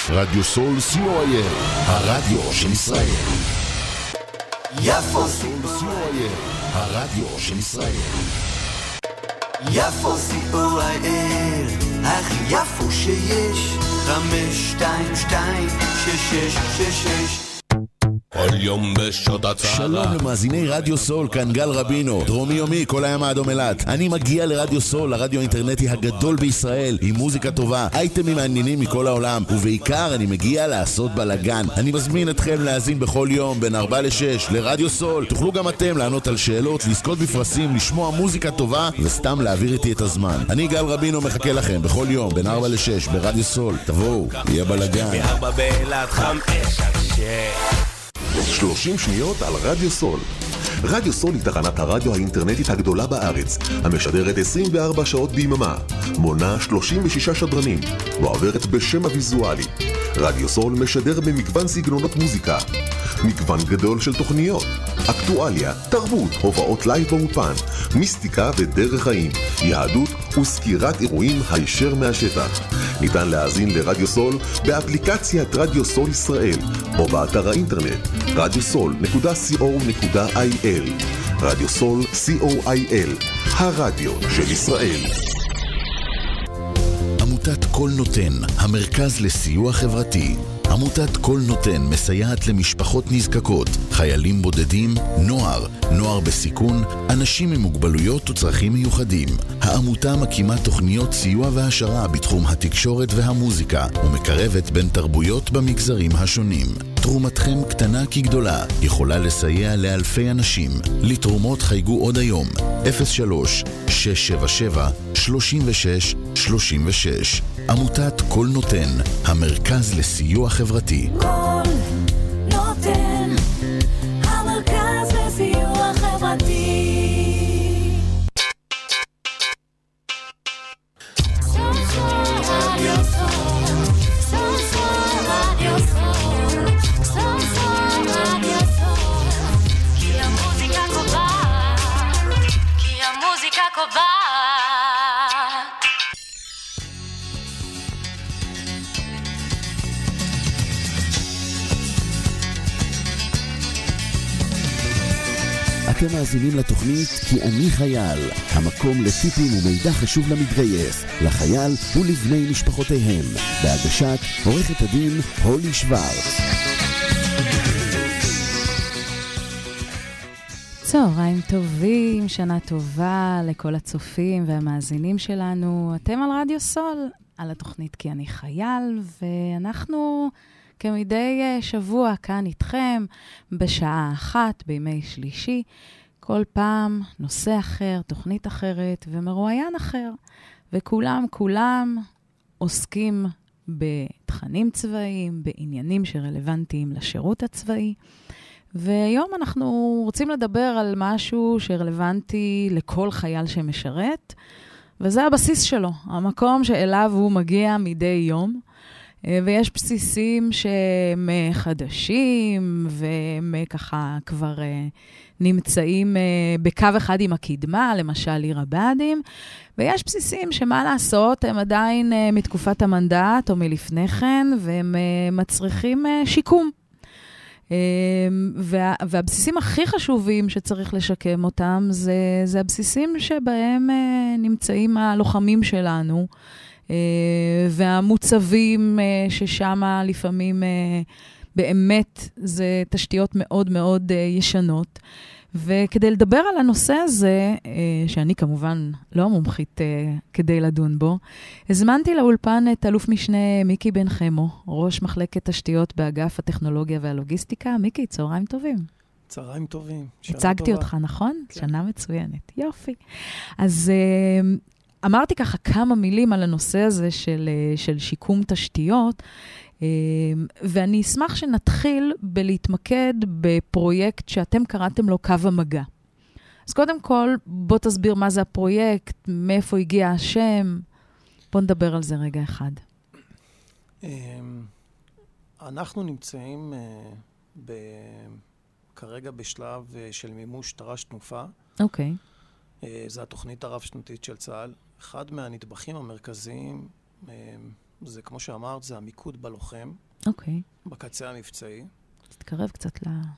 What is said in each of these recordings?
רדיו סול co.il, הרדיו של ישראל. יפו co.il, הרדיו של ישראל. יפו co.il, הכי יפו שיש, 522-6666. כל יום בשעות הצהרה. שלום למאזיני רדיו סול, כאן גל רבינו, דרומי יומי, כל הים האדום אילת. אני מגיע לרדיו סול, הרדיו האינטרנטי הגדול בישראל, עם מוזיקה טובה, אייטמים מעניינים מכל העולם, ובעיקר אני מגיע לעשות בלגן. אני מזמין אתכם להאזין בכל יום בין 4 ל-6 לרדיו סול. תוכלו גם אתם לענות על שאלות, לזכות בפרסים, לשמוע מוזיקה טובה וסתם להעביר איתי את הזמן. אני גל רבינו מחכה לכם בכל יום בין 4 ל-6 ברדיו סול. תבואו, יהיה בלגן. 30 שניות על רדיו סול. רדיו סול היא תחנת הרדיו האינטרנטית הגדולה בארץ, המשדרת 24 שעות ביממה, מונה 36 שדרנים, ועוברת בשם הוויזואלי. רדיו סול משדר במגוון סגנונות מוזיקה, מגוון גדול של תוכניות, אקטואליה, תרבות, הופעות לייב באופן, מיסטיקה ודרך חיים, יהדות וסקירת אירועים הישר מהשטח. ניתן להאזין לרדיו סול באפליקציית רדיו סול ישראל או באתר האינטרנט radiosol.co.il. רדיו סול co.il, הרדיו של ישראל. עמותת כל נותן, המרכז לסיוע חברתי. עמותת כל נותן מסייעת למשפחות נזקקות, חיילים בודדים, נוער בסיכון, אנשים עם מוגבלויות וצרכים מיוחדים. העמותה מקימה תוכניות סיוע והשרה בתחום התקשורת והמוזיקה, ומקרבת בין תרבויות במגזרים השונים. תרומתכם קטנה כגדולה, יכולה לסייע לאלפי אנשים. לתרומות חייגו עוד היום, 03-677-3636. עמותת כל נותן, המרכז לסיוע חברתי. כל נותן, המרכז לסיוע חברתי. אתם מאזינים לתוכנית כי אני חייל, המקום לטיפים ומידע חשוב למתגייס, לחייל ולבני משפחותיהם, בהגשת עורכת הדין הולי שוורץ. צהריים טובים, שנה טובה לכל הצופים והמאזינים שלנו. אתם על רדיו סול, על התוכנית כי אני חייל, ואנחנו כמדי שבוע כאן איתכם בשעה 1 בימי שלישי, כל פעם נושא אחר, תוכנית אחרת ומרואיין אחר, וכולם עוסקים בתכנים צבאיים, בעניינים שרלוונטיים לשירות הצבאי. והיום אנחנו רוצים לדבר על משהו שרלוונטי לכל חייל שמשרת, וזה הבסיס שלו, המקום שאליו הוא מגיע מדי יום. ויש בסיסים שהם חדשים, והם ככה כבר נמצאים בקו אחד עם הקדמה, למשל עיר הבה"דים, ויש בסיסים שמה לעשות, הם עדיין מתקופת המנדט או מלפני כן, והם מצריכים שיקום. והבסיסים הכי חשובים שצריך לשקם אותם, זה הבסיסים שבהם נמצאים הלוחמים שלנו, והמוצבים ששם לפעמים באמת זה תשתיות מאוד מאוד ישנות. וכדי לדבר על הנושא הזה, שאני כמובן לא מומחית כדי לדון בו, הזמנתי לאולפן את אלוף משנה מיקי בן חמו, ראש מחלקת תשתיות באגף הטכנולוגיה והלוגיסטיקה. מיקי, צהריים טובים. צהריים טובים. הצגתי אותך, נכון? כן. שנה מצוינת. יופי. אז אמרתי ככה כמה מילים על הנושא הזה של שיקום תשתיות, ואני אשמח שנתחיל בלהתמקד בפרויקט שאתם קראתם לו קו המגע. אז קודם כל, בוא תסביר מה זה הפרויקט, מאיפה הגיע השם, בוא נדבר על זה רגע אחד. אנחנו נמצאים כרגע בשלב של מימוש תר"ש תנופה. אוקיי. זו התוכנית הרב-שנתית של צה"ל. אחד מהנדבכים המרכזיים זה, כמו שאמרת, זה המיקוד בלוחם, אוקיי. בקצה המבצעי. תתקרב קצת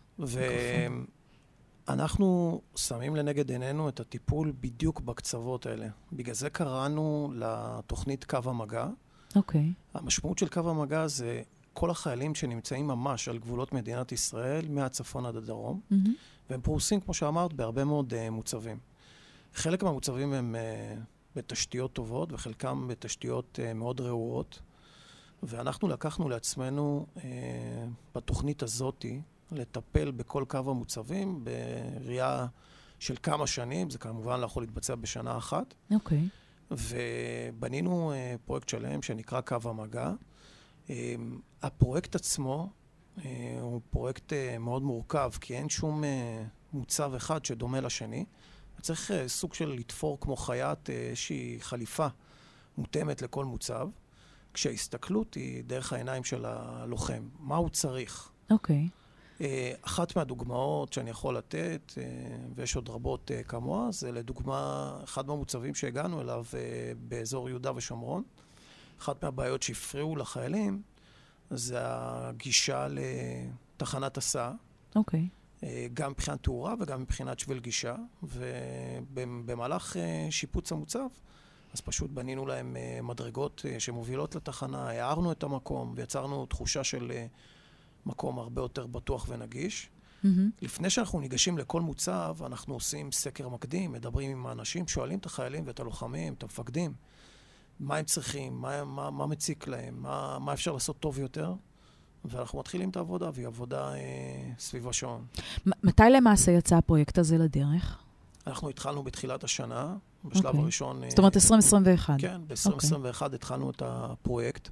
ואנחנו שמים לנגד עינינו את הטיפול בדיוק בקצוות האלה. בגלל זה קראנו לתוכנית קו המגע. אוקיי. המשמעות של קו המגע זה כל החיילים שנמצאים ממש על גבולות מדינת ישראל, מהצפון עד הדרום, והם פרוסים, כמו שאמרת, בהרבה מאוד מוצבים. חלק מהמוצבים הם בתשתיות טובות, וחלקם בתשתיות מאוד רעועות, ואנחנו לקחנו לעצמנו בתוכנית הזאת לטפל בכל קו המוצבים בראייה של כמה שנים, זה כמובן לא יכול להתבצע בשנה אחת. אוקיי. ובנינו פרויקט שלם שנקרא קו המגע. הפרויקט עצמו הוא פרויקט מאוד מורכב, כי אין שום מוצב אחד שדומה לשני. צריך סוג של לתפור כמו חיית איזושהי חליפה מותאמת לכל מוצב, כשההסתכלות היא דרך העיניים של הלוחם. מה הוא צריך? אוקיי. אחת מהדוגמאות שאני יכול לתת, ויש עוד רבות כמוה, זה לדוגמה אחד מהמוצבים שהגענו אליו באזור יהודה ושומרון. אחת מהבעיות שהפריעו לחיילים זה הגישה לתחנת הסעה. אוקיי. גם מבחינת תאורה וגם מבחינת שביל גישה. ובמהלך שיפוץ המוצב, אז פשוט בנינו להם מדרגות שמובילות לתחנה, הערנו את המקום ויצרנו תחושה של מקום הרבה יותר בטוח ונגיש. לפני שאנחנו ניגשים לכל מוצב, אנחנו עושים סקר מקדים, מדברים עם האנשים, שואלים את החיילים ואת הלוחמים, את המפקדים, מה הם צריכים, מה מציק להם, מה אפשר לעשות טוב יותר, ואנחנו מתחילים את העבודה, והיא עבודה סביב השעון. מתי למעשה יצא הפרויקט הזה לדרך? אנחנו התחלנו בתחילת השנה, בשלב הראשון. זאת אומרת 2021. כן, ב-2021 התחלנו את הפרויקט,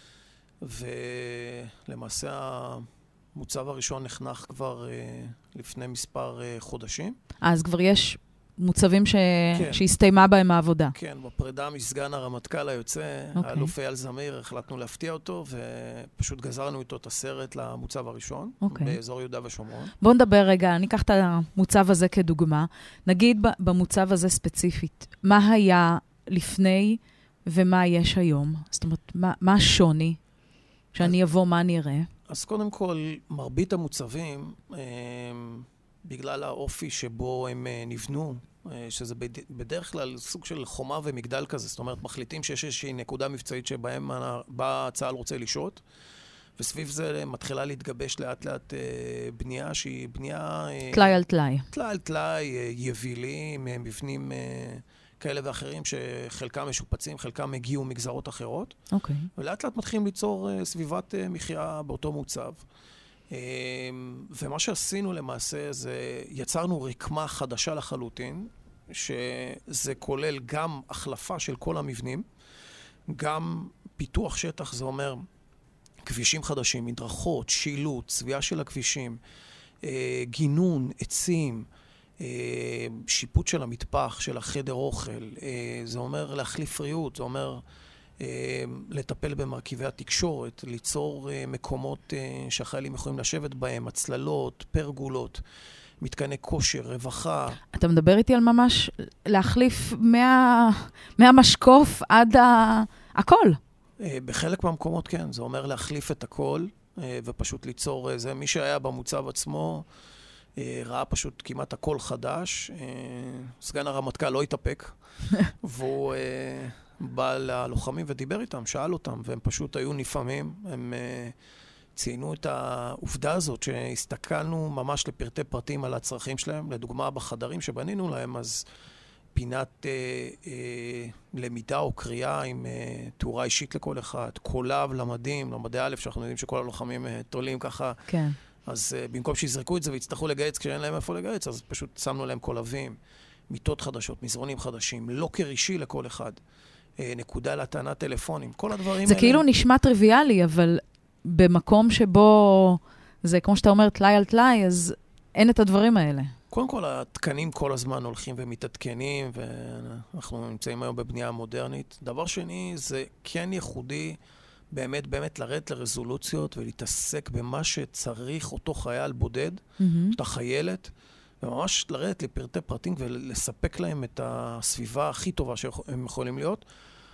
ולמעשה המוצב הראשון נחנך כבר לפני מספר חודשים. אז כבר יש מוצבים שהסתיימה בהם העבודה. כן, בפרידה מסגן הרמטכ"ל היוצא, האלוף אייל זמיר, החלטנו להפתיע אותו, ופשוט גזרנו איתו את הסרט למוצב הראשון, באזור יהודה ושומרון. בואו נדבר רגע, ניקח את המוצב הזה כדוגמה. נגיד במוצב הזה ספציפית, מה היה לפני ומה יש היום? זאת אומרת, מה השוני? שאני אבוא, מה אני אראה? אז קודם כל, מרבית המוצבים, בגלל האופי שבו הם נבנו, שזה בדרך כלל סוג של חומה ומגדל כזה, זאת אומרת, מחליטים שיש איזושהי נקודה מבצעית שבה צה"ל רוצה לשהות, וסביב זה מתחילה להתגבש לאט לאט בנייה שהיא בנייה... תלאי על תלאי. תלאי על תלאי, יבילים, מבנים כאלה ואחרים שחלקם משופצים, חלקם הגיעו מגזרות אחרות. אוקיי. ולאט לאט מתחילים ליצור סביבת מחיה באותו מוצב. ומה שעשינו למעשה זה יצרנו רקמה חדשה לחלוטין, שזה כולל גם החלפה של כל המבנים, גם פיתוח שטח, זה אומר כבישים חדשים, מדרכות, שילוט, צביעה של הכבישים, גינון, עצים, שיפוט של המטפח, של החדר אוכל, זה אומר להחליף ריהוט, זה אומר לטפל במרכיבי התקשורת, ליצור מקומות שהחיילים יכולים לשבת בהם, הצללות, פרגולות, מתקני כושר, רווחה. אתה מדבר איתי על ממש להחליף מהמשקוף עד הכל. בחלק מהמקומות כן, זה אומר להחליף את הכל ופשוט ליצור איזה, מי שהיה במוצב עצמו ראה פשוט כמעט הכל חדש, סגן הרמטכ"ל לא התאפק, והוא בא ללוחמים ודיבר איתם, שאל אותם, והם פשוט היו נפעמים, הם ציינו את העובדה הזאת שהסתכלנו ממש לפרטי פרטים על הצרכים שלהם, לדוגמה בחדרים שבנינו להם, אז פינת למידה או קריאה עם תאורה אישית לכל אחד, קולב למדים, למדי א', שאנחנו יודעים שכל הלוחמים תולים ככה, כן. אז במקום שיזרקו את זה ויצטרכו לגייץ כשאין להם איפה לגייץ, אז פשוט שמנו להם קולבים, מיטות חדשות, מזרונים חדשים, לוקר אישי לכל אחד, נקודה להטענת טלפונים, כל הדברים זה האלה. כאילו נשמע טריוויאלי, אבל במקום שבו זה כמו שאתה אומר תלאי על תלאי, אז אין את הדברים האלה. קודם כל, התקנים כל הזמן הולכים ומתעדכנים, ואנחנו נמצאים היום בבנייה מודרנית. דבר שני, זה כן ייחודי באמת לרדת לרזולוציות ולהתעסק במה שצריך אותו חייל בודד, אותה חיילת, וממש לרדת לפרטי פרטים ולספק להם את הסביבה הכי טובה שהם יכולים להיות.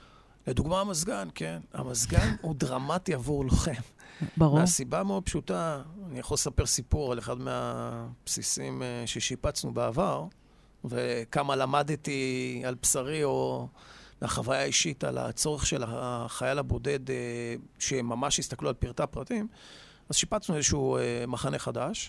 לדוגמה המזגן, כן. המזגן הוא דרמטי עבור לוחם. ברור. מהסיבה מאוד פשוטה, אני יכול לספר סיפור על אחד מהבסיסים ששיפצנו בעבר, וכמה למדתי על בשרי או מהחוויה האישית על הצורך של החייל הבודד, שממש הסתכלו על פרטי הפרטים. אז שיפצנו איזשהו מחנה חדש,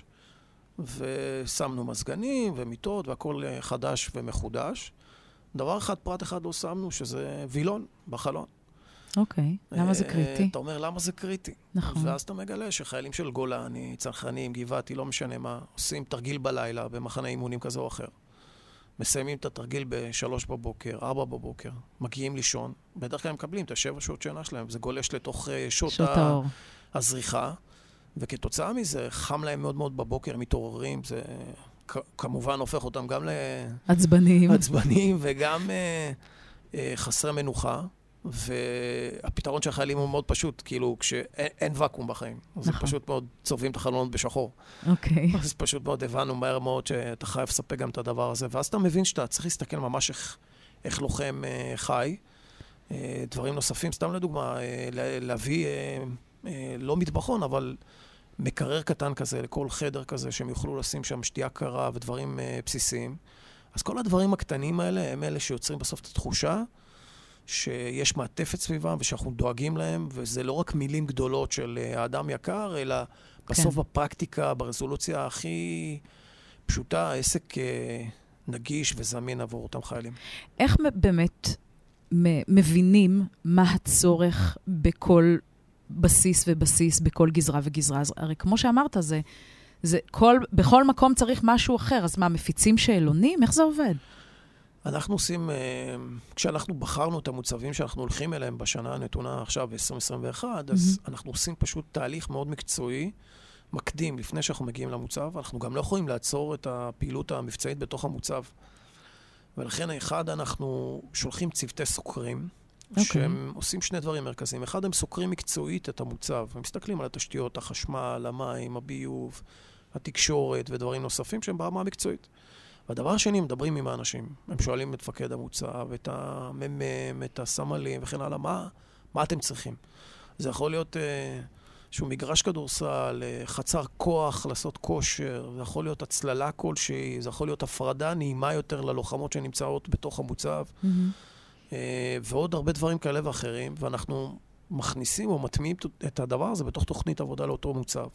ושמנו מזגנים ומיטות והכל חדש ומחודש. דבר אחד, פרט אחד לא שמנו, שזה וילון בחלון. אוקיי, למה זה קריטי? אתה אומר, למה זה קריטי? נכון. ואז אתה מגלה שחיילים של גולני, צנחנים, גבעתי, לא משנה מה, עושים תרגיל בלילה במחנה אימונים כזה או אחר. מסיימים את התרגיל ב-3 בבוקר, 4 בבוקר, מגיעים לישון, בדרך כלל הם מקבלים את 7 שעות שינה שלהם, זה גולש לתוך שעות הזריחה, וכתוצאה מזה חם להם מאוד מאוד בבוקר, הם מתעוררים, זה כמובן הופך אותם גם לעצבנים וגם חסרי מנוחה, והפתרון של החיילים הוא מאוד פשוט, כאילו כשאין וקום בחיים, אז נכון. זה פשוט מאוד צובעים את החלונות בשחור. אוקיי. אז פשוט מאוד הבנו מהר מאוד שאתה חייב לספק גם את הדבר הזה, ואז אתה מבין שאתה צריך להסתכל ממש איך לוחם חי. דברים נוספים, סתם לדוגמה, להביא לא מטבחון, אבל מקרר קטן כזה לכל חדר כזה, שהם יוכלו לשים שם שתייה קרה ודברים בסיסיים. אז כל הדברים הקטנים האלה הם אלה שיוצרים בסוף את התחושה שיש מעטפת סביבם ושאנחנו דואגים להם, וזה לא רק מילים גדולות של האדם יקר, אלא בסוף בפרקטיקה, ברזולוציה הכי פשוטה, העסק נגיש וזמין עבור אותם חיילים. איך באמת מבינים מה הצורך בכל בסיס ובסיס, בכל גזרה וגזרה? הרי כמו שאמרת, בכל מקום צריך משהו אחר, אז מה, מפיצים שאלונים? איך זה עובד? אנחנו עושים, כשאנחנו בחרנו את המוצבים שאנחנו הולכים אליהם בשנה הנתונה עכשיו, 2021, אז אנחנו עושים פשוט תהליך מאוד מקצועי, מקדים, לפני שאנחנו מגיעים למוצב. אנחנו גם לא יכולים לעצור את הפעילות המבצעית בתוך המוצב. ולכן אחד, אנחנו שולחים צוותי סוקרים, שהם עושים 2 דברים מרכזיים. אחד, הם סוקרים מקצועית את המוצב. הם מסתכלים על התשתיות, החשמל, המים, הביוב, התקשורת ודברים נוספים שהם ברמה המקצועית. והדבר השני, מדברים עם האנשים. הם שואלים את מפקד המוצב, את המ"מ, את הסמלים וכן הלאה, מה אתם צריכים? זה יכול להיות שהוא מגרש כדורסל, חצר כוח, לעשות כושר, זה יכול להיות הצללה כלשהי, זה יכול להיות הפרדה נעימה יותר ללוחמות שנמצאות בתוך המוצב, ועוד הרבה דברים כאלה ואחרים, ואנחנו מכניסים או מטמיעים את הדבר הזה בתוך תוכנית עבודה לאותו מוצב.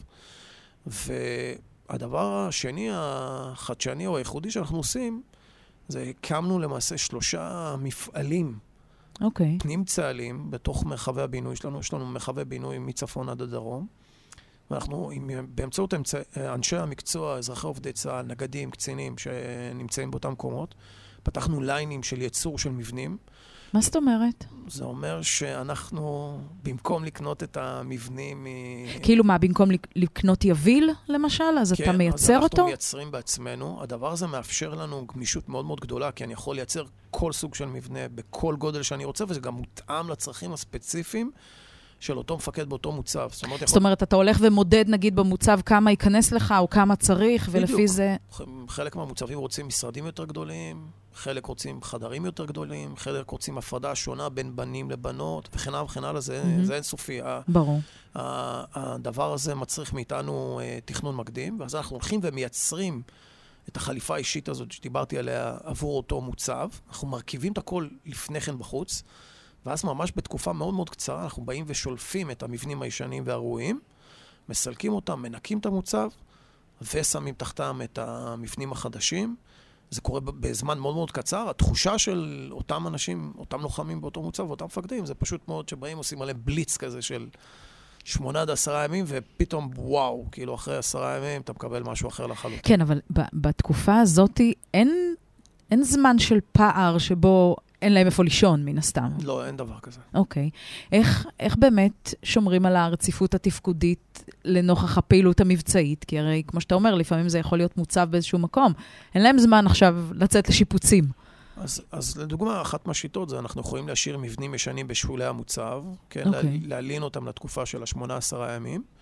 הדבר השני, החדשני או הייחודי שאנחנו עושים, זה הקמנו למעשה 3 מפעלים פנים צה"ליים בתוך מרחבי הבינוי שלנו. יש לנו מרחבי בינוי מצפון עד הדרום. ואנחנו, באמצעות אנשי המקצוע, אזרחי עובדי צה"ל, נגדים, קצינים שנמצאים באותם מקומות, פתחנו ליינים של ייצור של מבנים. מה זאת אומרת? זה אומר שאנחנו, במקום לקנות את המבנים... כאילו מה, במקום לקנות יביל, למשל? אז אתה מייצר אותו? כן, אז אנחנו מייצרים בעצמנו. הדבר הזה מאפשר לנו גמישות מאוד מאוד גדולה, כי אני יכול לייצר כל סוג של מבנה בכל גודל שאני רוצה, וזה גם מותאם לצרכים הספציפיים של אותו מפקד באותו מוצב. זאת אומרת, אתה הולך ומודד, נגיד, במוצב כמה ייכנס לך, או כמה צריך, ולפי זה... חלק מהמוצבים רוצים משרדים יותר גדולים, חלק רוצים חדרים יותר גדולים, חלק רוצים הפרדה שונה בין בנים לבנות, וכן הלאה, זה אינסופי. ברור. הדבר הזה מצריך מאיתנו תכנון מקדים, ואז אנחנו הולכים ומייצרים את החליפה האישית הזאת שדיברתי עליה עבור אותו מוצב. אנחנו מרכיבים את הכל לפני כן בחוץ, ואז ממש בתקופה מאוד מאוד קצרה אנחנו באים ושולפים את המבנים הישנים והראויים, מסלקים אותם, מנקים את המוצב, ושמים תחתם את המבנים החדשים. זה קורה בזמן מאוד מאוד קצר. התחושה של אותם אנשים, אותם לוחמים באותו מוצב, אותם מפקדים, זה פשוט מאוד שבאים עושים עליהם בליץ כזה של 8 עד 10 ימים, ופתאום וואו, כאילו אחרי 10 ימים אתה מקבל משהו אחר לחלוטין. כן, אבל בתקופה הזאת אין זמן של פער שבו אין להם איפה לישון, מן הסתם. לא, אין דבר כזה. אוקיי. איך באמת שומרים על הרציפות התפקודית לנוכח הפעילות המבצעית? כי הרי, כמו שאתה אומר, לפעמים זה יכול להיות מוצב באיזשהו מקום. אין להם זמן עכשיו לצאת לשיפוצים. אז לדוגמה, אחת מהשיטות זה אנחנו יכולים להשאיר מבנים ישנים בשולי המוצב, כן? להלין אותם לתקופה של 18 ימים,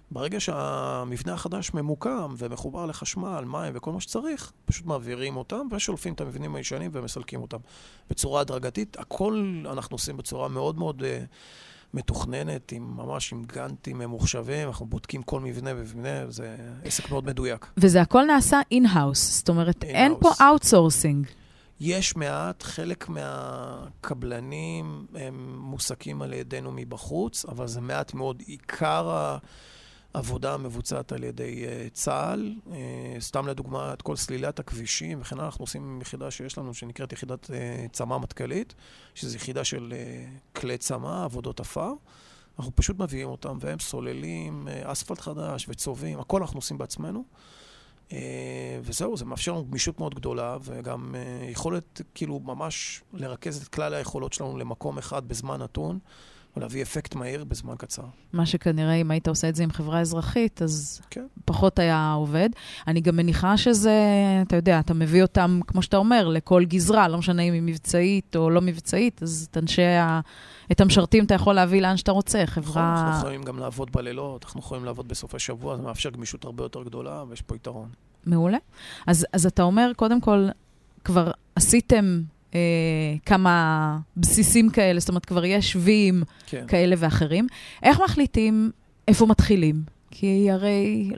ברגע שהמבנה החדש ממוקם ומחובר לחשמל, מים וכל מה שצריך, פשוט מעבירים אותם ושולפים את המבנים הישנים ומסלקים אותם. בצורה הדרגתית, הכל אנחנו עושים בצורה מאוד מאוד מתוכננת, ממש עם גנטים ממוחשבים, אנחנו בודקים כל מבנה ומבנה, זה עסק מאוד מדויק. וזה הכל נעשה אין-האוס, זאת אומרת, אין פה אאוטסורסינג. יש מעט, חלק מהקבלנים הם מוסקים על ידינו מבחוץ, אבל זה מעט מאוד. עיקר העבודה מבוצעת על ידי צה"ל, סתם לדוגמה, את כל סלילת הכבישים, וכן אנחנו עושים יחידה שיש לנו, שנקראת יחידת צמא מטכ"לית, שזו יחידה של כלי צמא, עבודות עפר. אנחנו פשוט מביאים אותם, והם סוללים אספלט חדש וצובעים, הכל אנחנו עושים בעצמנו. וזהו, זה מאפשר לנו גמישות מאוד גדולה, וגם יכולת כאילו ממש לרכז את כלל היכולות שלנו למקום אחד בזמן נתון, ולהביא אפקט מהיר בזמן קצר. מה שכנראה אם היית עושה את זה עם חברה אזרחית, אז כן. פחות היה עובד. אני גם מניחה שזה, אתה יודע, אתה מביא אותם, כמו שאתה אומר, לכל גזרה, לא משנה אם היא מבצעית או לא מבצעית, אז את המשרתים אתה יכול להביא לאן שאתה רוצה. חברה... אנחנו יכולים גם לעבוד בלילות, אנחנו יכולים לעבוד בסוף השבוע, זה מאפשר גמישות הרבה יותר גדולה, ויש פה יתרון. מעולה. אז אתה אומר, קודם כל, כבר עשיתם כמה בסיסים כאלה, זאת אומרת, כבר יש שווים כאלה ואחרים. איך מחליטים איפה מתחילים? כי הרי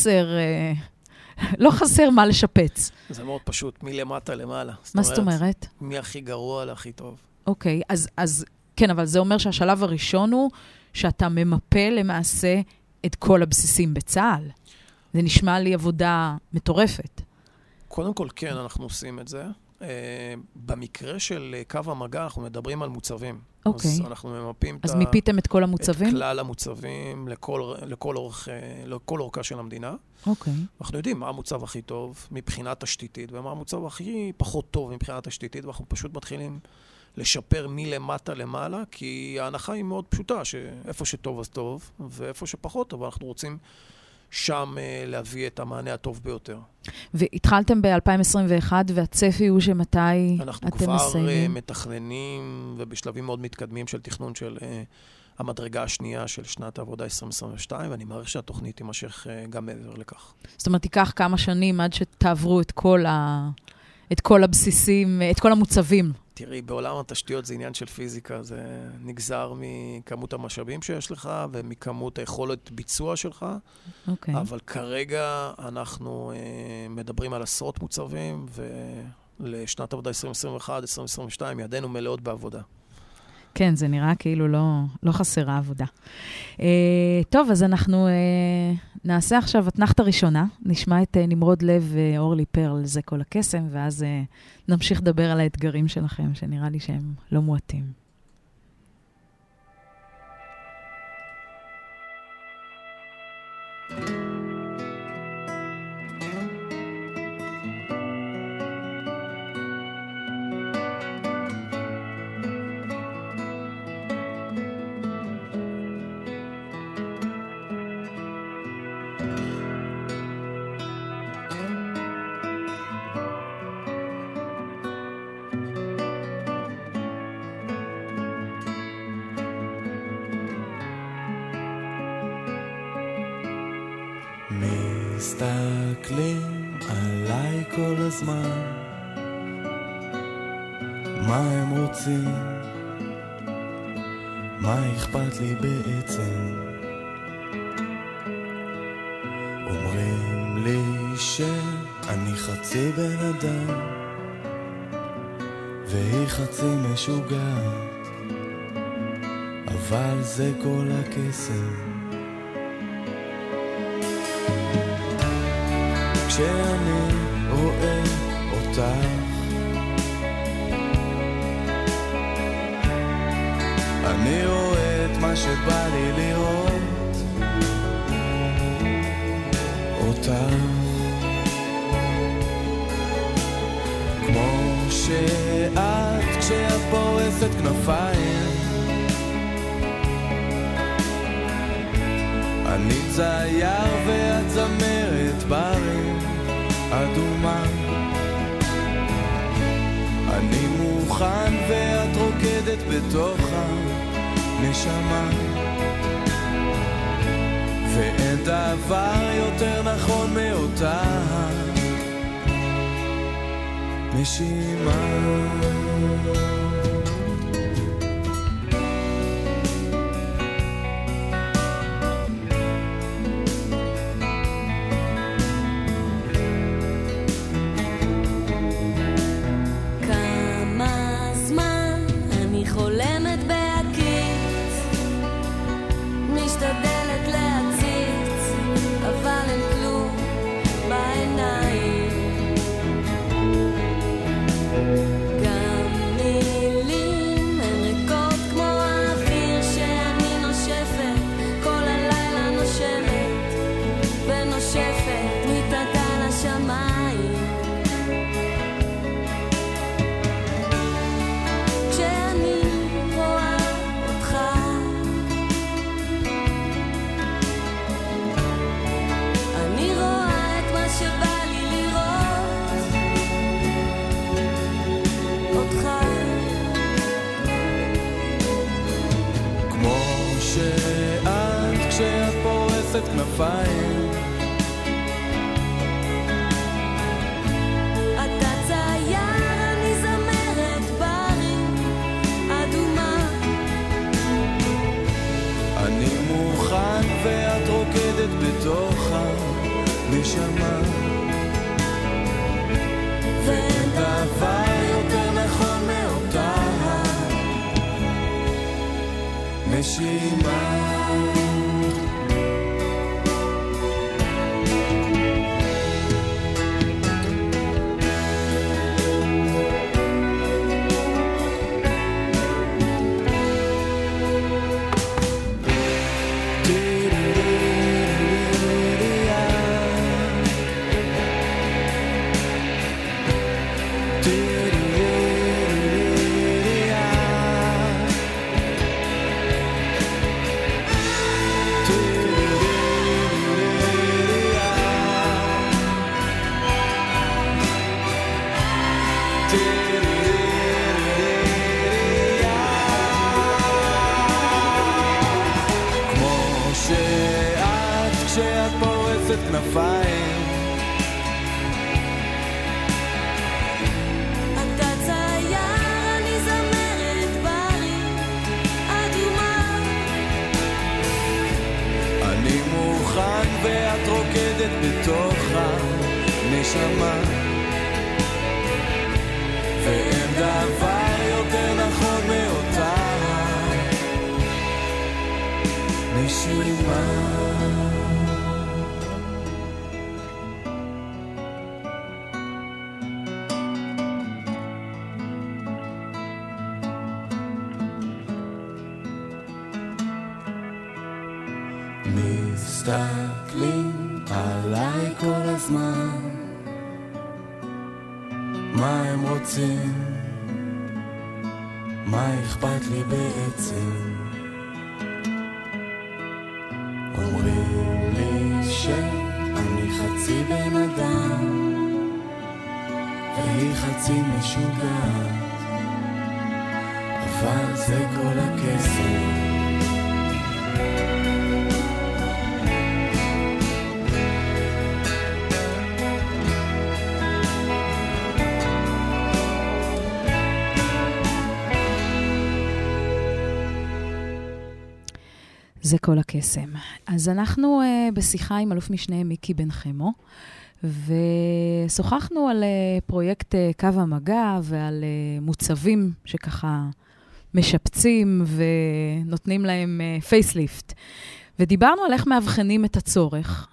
לא חסר מה לשפץ. זה מאוד פשוט, מלמטה למעלה. מה זאת אומרת? מי הכי גרוע להכי טוב. אוקיי, אז כן, אבל זה אומר שהשלב הראשון הוא שאתה ממפה למעשה את כל הבסיסים בצה"ל. זה נשמע לי עבודה מטורפת. קודם כל, כן, אנחנו עושים את זה. במקרה של קו המגע, אנחנו מדברים על מוצבים. אוקיי. אז אנחנו ממפים אז מיפיתם את כל המוצבים? את כלל המוצבים לכל אורכה של המדינה. אוקיי. אנחנו יודעים מה המוצב הכי טוב מבחינה תשתיתית, ומה המוצב הכי פחות טוב מבחינה תשתיתית, ואנחנו פשוט מתחילים לשפר מלמטה למעלה, כי ההנחה היא מאוד פשוטה, שאיפה שטוב אז טוב, ואיפה שפחות, אבל אנחנו רוצים שם להביא את המענה הטוב ביותר. והתחלתם ב-2021, והצפי הוא שמתי אתם מסיימים? אנחנו כבר מתכננים, ובשלבים מאוד מתקדמים של תכנון של המדרגה השנייה של שנת העבודה 2022, ואני מעריך שהתוכנית תימשך גם מעבר לכך. זאת אומרת, תיקח כמה שנים עד שתעברו את כל הבסיסים, את כל המוצבים. תראי, בעולם התשתיות זה עניין של פיזיקה, זה נגזר מכמות המשאבים שיש לך ומכמות היכולת ביצוע שלך. אוקיי. אבל כרגע אנחנו מדברים על עשרות מוצבים, ולשנת עבודה 2021, 2022, ידינו מלאות בעבודה. כן, זה נראה כאילו לא חסרה עבודה. טוב, אז אנחנו נעשה עכשיו אתנחתה ראשונה, נשמע את נמרוד לב ואורלי פרל, זה כל הקסם, ואז נמשיך לדבר על האתגרים שלכם, שנראה לי שהם לא מועטים. מסתכלים עליי כל הזמן, מה הם רוצים, מה אכפת לי בעצם, אומרים לי שאני חצי בן אדם והיא חצי משוגעת, אבל זה כל הקסם. כשאני רואה אותך אני רואה את מה שבא לי לראות אותך, כמו שאת כשאת פורסת כנפיים, אני צייר ואת זמרת ברים אדומה, אני מוכן ואת רוקדת בתוך הנשמה, ואין דבר יותר נכון מאותה נשימה. כמה זמן אני חולמת בהקיץ, משתדלת להציץ, אבל אין כלום בעיניים. גם מילים הן ריקות כמו האוויר שאני נושפת, כל הלילה נושמת ונושפת מתחת לשמיים. כשאני רואה אותך אני רואה את מה שבא לי לראות אותך. כמו שאת כשאת פורסת כנפיים, אתה צייר, אני זמרת ברים אדומה. אני מוכן ואת רוקדת בתוך הנשמה. ואין דבר יותר נכון מאותה נשימה. כנפיים, אתה צייר, אני זמרת ברים אדומה. אני מוכן ואת רוקדת בתוך הנשמה. ואין דבר יותר נכון מאותה נשימה. מסתכלים עליי כל הזמן, מה הם רוצים, מה אכפת לי בעצם. אומרים לי שאני חצי בן אדם והיא חצי משוגעת, אבל זה כל הקסם. זה כל הקסם. אז אנחנו בשיחה עם אלוף משנה מיקי בן חמו, ושוחחנו על פרויקט קו המגע ועל מוצבים שככה משפצים ונותנים להם פייסליפט. ודיברנו על איך מאבחנים את הצורך.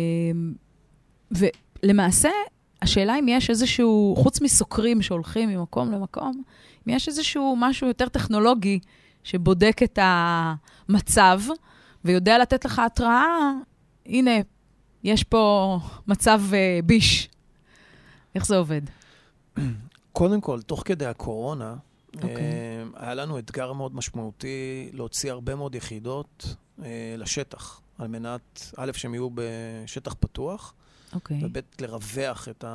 ולמעשה, השאלה אם יש איזשהו, חוץ מסוקרים שהולכים ממקום למקום, אם יש איזשהו משהו יותר טכנולוגי שבודק את המצב, ויודע לתת לך התראה, הנה, יש פה מצב ביש. איך זה עובד? קודם כל, תוך כדי הקורונה, היה לנו אתגר מאוד משמעותי להוציא הרבה מאוד יחידות לשטח, על מנת, א', שהם יהיו בשטח פתוח, וב', לרווח את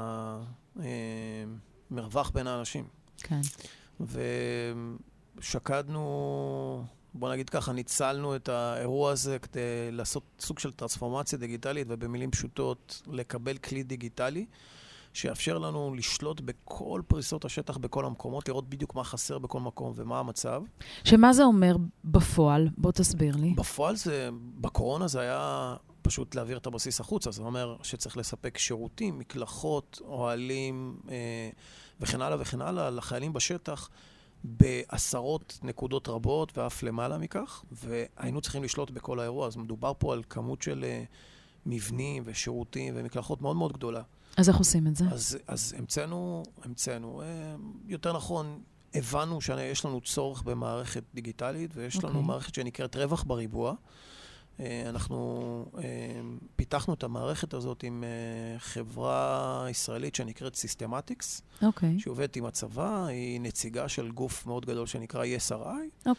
המרווח בין האנשים. כן. ושקדנו בוא נגיד ככה, ניצלנו את האירוע הזה כדי לעשות סוג של טרנספורמציה דיגיטלית, ובמילים פשוטות לקבל כלי דיגיטלי, שיאפשר לנו לשלוט בכל פריסות השטח, בכל המקומות, לראות בדיוק מה חסר בכל מקום ומה המצב. שמה זה אומר בפועל? בוא תסביר לי. בפועל בקורונה זה היה פשוט להעביר את הבסיס החוצה. זה אומר שצריך לספק שירותים, מקלחות, אוהלים וכן הלאה וכן הלאה לחיילים בשטח, בעשרות נקודות רבות ואף למעלה מכך, והיינו צריכים לשלוט בכל האירוע. אז מדובר פה על כמות של מבנים ושירותים ומקלחות מאוד מאוד גדולה. אז איך עושים את זה? אז המצאנו. יותר נכון, הבנו שיש לנו צורך במערכת דיגיטלית, ויש לנו מערכת שנקראת רווח בריבוע. אנחנו פיתחנו את המערכת הזאת עם חברה ישראלית שנקראת סיסטמטיקס, שעובדת עם הצבא, היא נציגה של גוף מאוד גדול שנקרא ESRI.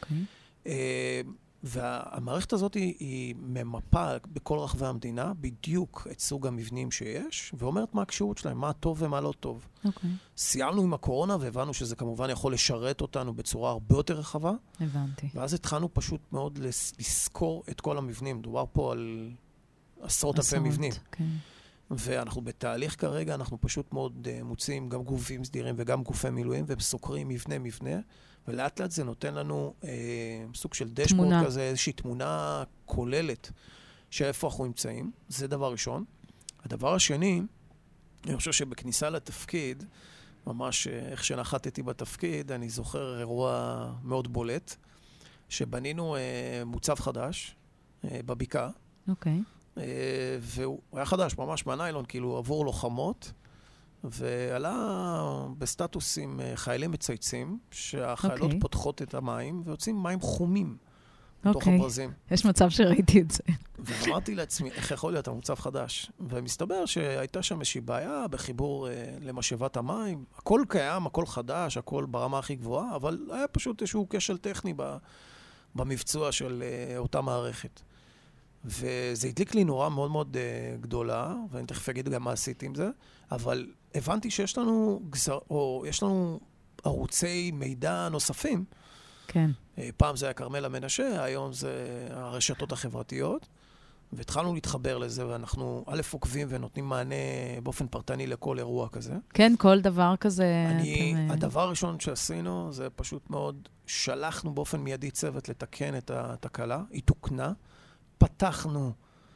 והמערכת הזאת היא ממפה בכל רחבי המדינה בדיוק את סוג המבנים שיש, ואומרת מה הקשירות שלהם, מה טוב ומה לא טוב. סיימנו עם הקורונה והבנו שזה כמובן יכול לשרת אותנו בצורה הרבה יותר רחבה. הבנתי. ואז התחלנו פשוט מאוד לזכור את כל המבנים. מדובר פה על עשרות אלפי מבנים. ואנחנו בתהליך כרגע, אנחנו פשוט מאוד מוצאים גם גופים סדירים וגם גופי מילואים, וסוקרים מבנה, ולאט לאט זה נותן לנו סוג של דשבורד כזה, איזושהי תמונה כוללת של איפה אנחנו נמצאים. זה דבר ראשון. הדבר השני, אני חושב שבכניסה לתפקיד, ממש איך שנחתתי בתפקיד, אני זוכר אירוע מאוד בולט, שבנינו מוצב חדש בבקעה. והוא היה חדש, ממש מהניילון, כאילו עבור לוחמות, ועלה בסטטוס עם חיילים מצייצים, שהחיילות פותחות את המים, ויוצאים מים חומים בתוך הברזים. יש מצב שראיתי את זה. ואמרתי לעצמי, איך יכול להיות המוצב חדש? ומסתבר שהייתה שם איזושהי בעיה בחיבור למשאבת המים. הכל קיים, הכל חדש, הכל ברמה הכי גבוהה, אבל היה פשוט איזשהו כשל טכני במבצוע של אותה מערכת. וזה הדליק לי נורא מאוד מאוד גדולה, ואני תכף אגיד גם מה עשיתי עם זה, אבל הבנתי שיש לנו יש לנו ערוצי מידע נוספים. כן. פעם זה היה קרמלה מנשה, היום זה הרשתות החברתיות, והתחלנו להתחבר לזה, ואנחנו עוקבים ונותנים מענה באופן פרטני לכל אירוע כזה. כן, כל דבר כזה. הדבר הראשון שעשינו, זה פשוט מאוד, שלחנו באופן מיידי צוות לתקן את התקלה, היא תוקנה, פתחנו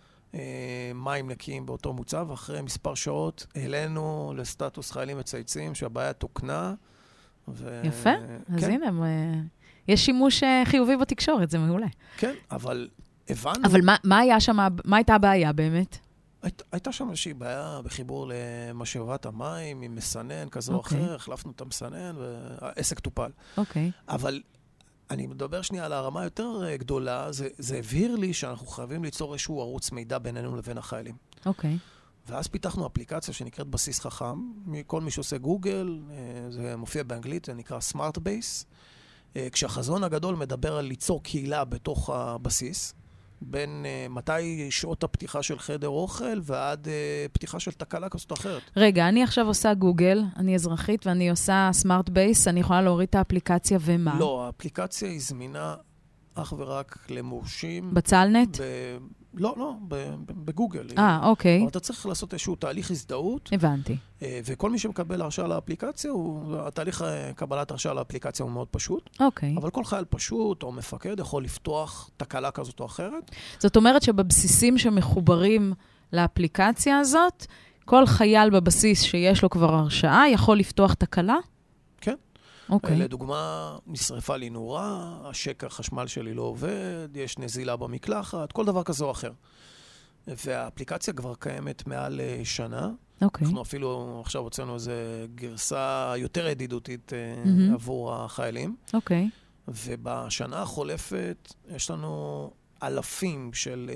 מים נקיים באותו מוצב, אחרי מספר שעות העלינו לסטטוס חיילים מצייצים שהבעיה תוקנה. יפה, אז הנה, יש שימוש חיובי בתקשורת, זה מעולה. כן, אבל הבנו... אבל מה היה שם, מה הייתה הבעיה באמת? הייתה שם איזושהי בעיה בחיבור למשאבת המים, עם מסנן כזה או אחר, החלפנו את המסנן והעסק טופל. אבל אני מדבר שנייה על הרמה יותר גדולה, זה הבהיר לי שאנחנו חייבים ליצור איזשהו ערוץ מידע בינינו לבין החיילים. ואז פיתחנו אפליקציה שנקראת בסיס חכם. כל מי שעושה גוגל, זה מופיע באנגלית, זה נקרא Smart Base. כשהחזון הגדול מדבר על ליצור קהילה בתוך הבסיס, בין מתי שעות הפתיחה של חדר אוכל ועד פתיחה של תקלה כזאת אחרת. רגע, אני עכשיו עושה גוגל, אני אזרחית ואני עושה סמארט בייס, אני יכולה להוריד את האפליקציה ומה? לא, האפליקציה היא זמינה אך ורק למורשים. בצלנט? לא, בגוגל. אוקיי. אבל אתה צריך לעשות איזשהו תהליך הזדהות. הבנתי. וכל מי שמקבל הרשאה לאפליקציה, התהליך קבלת הרשאה לאפליקציה הוא מאוד פשוט. אוקיי. אבל כל חייל פשוט או מפקד יכול לפתוח תקלה כזאת או אחרת. זאת אומרת שבבסיסים שמחוברים לאפליקציה הזאת, כל חייל בבסיס שיש לו כבר הרשאה יכול לפתוח תקלה? כן. אוקיי. לדוגמה, נשרפה לי נורה, השקע החשמל שלי לא עובד, יש נזילה במקלחת, כל דבר כזה או אחר. והאפליקציה כבר קיימת מעל שנה. אוקיי. אנחנו אפילו עכשיו הוצאנו איזו גרסה יותר ידידותית עבור החיילים. אוקיי. ובשנה החולפת יש לנו אלפים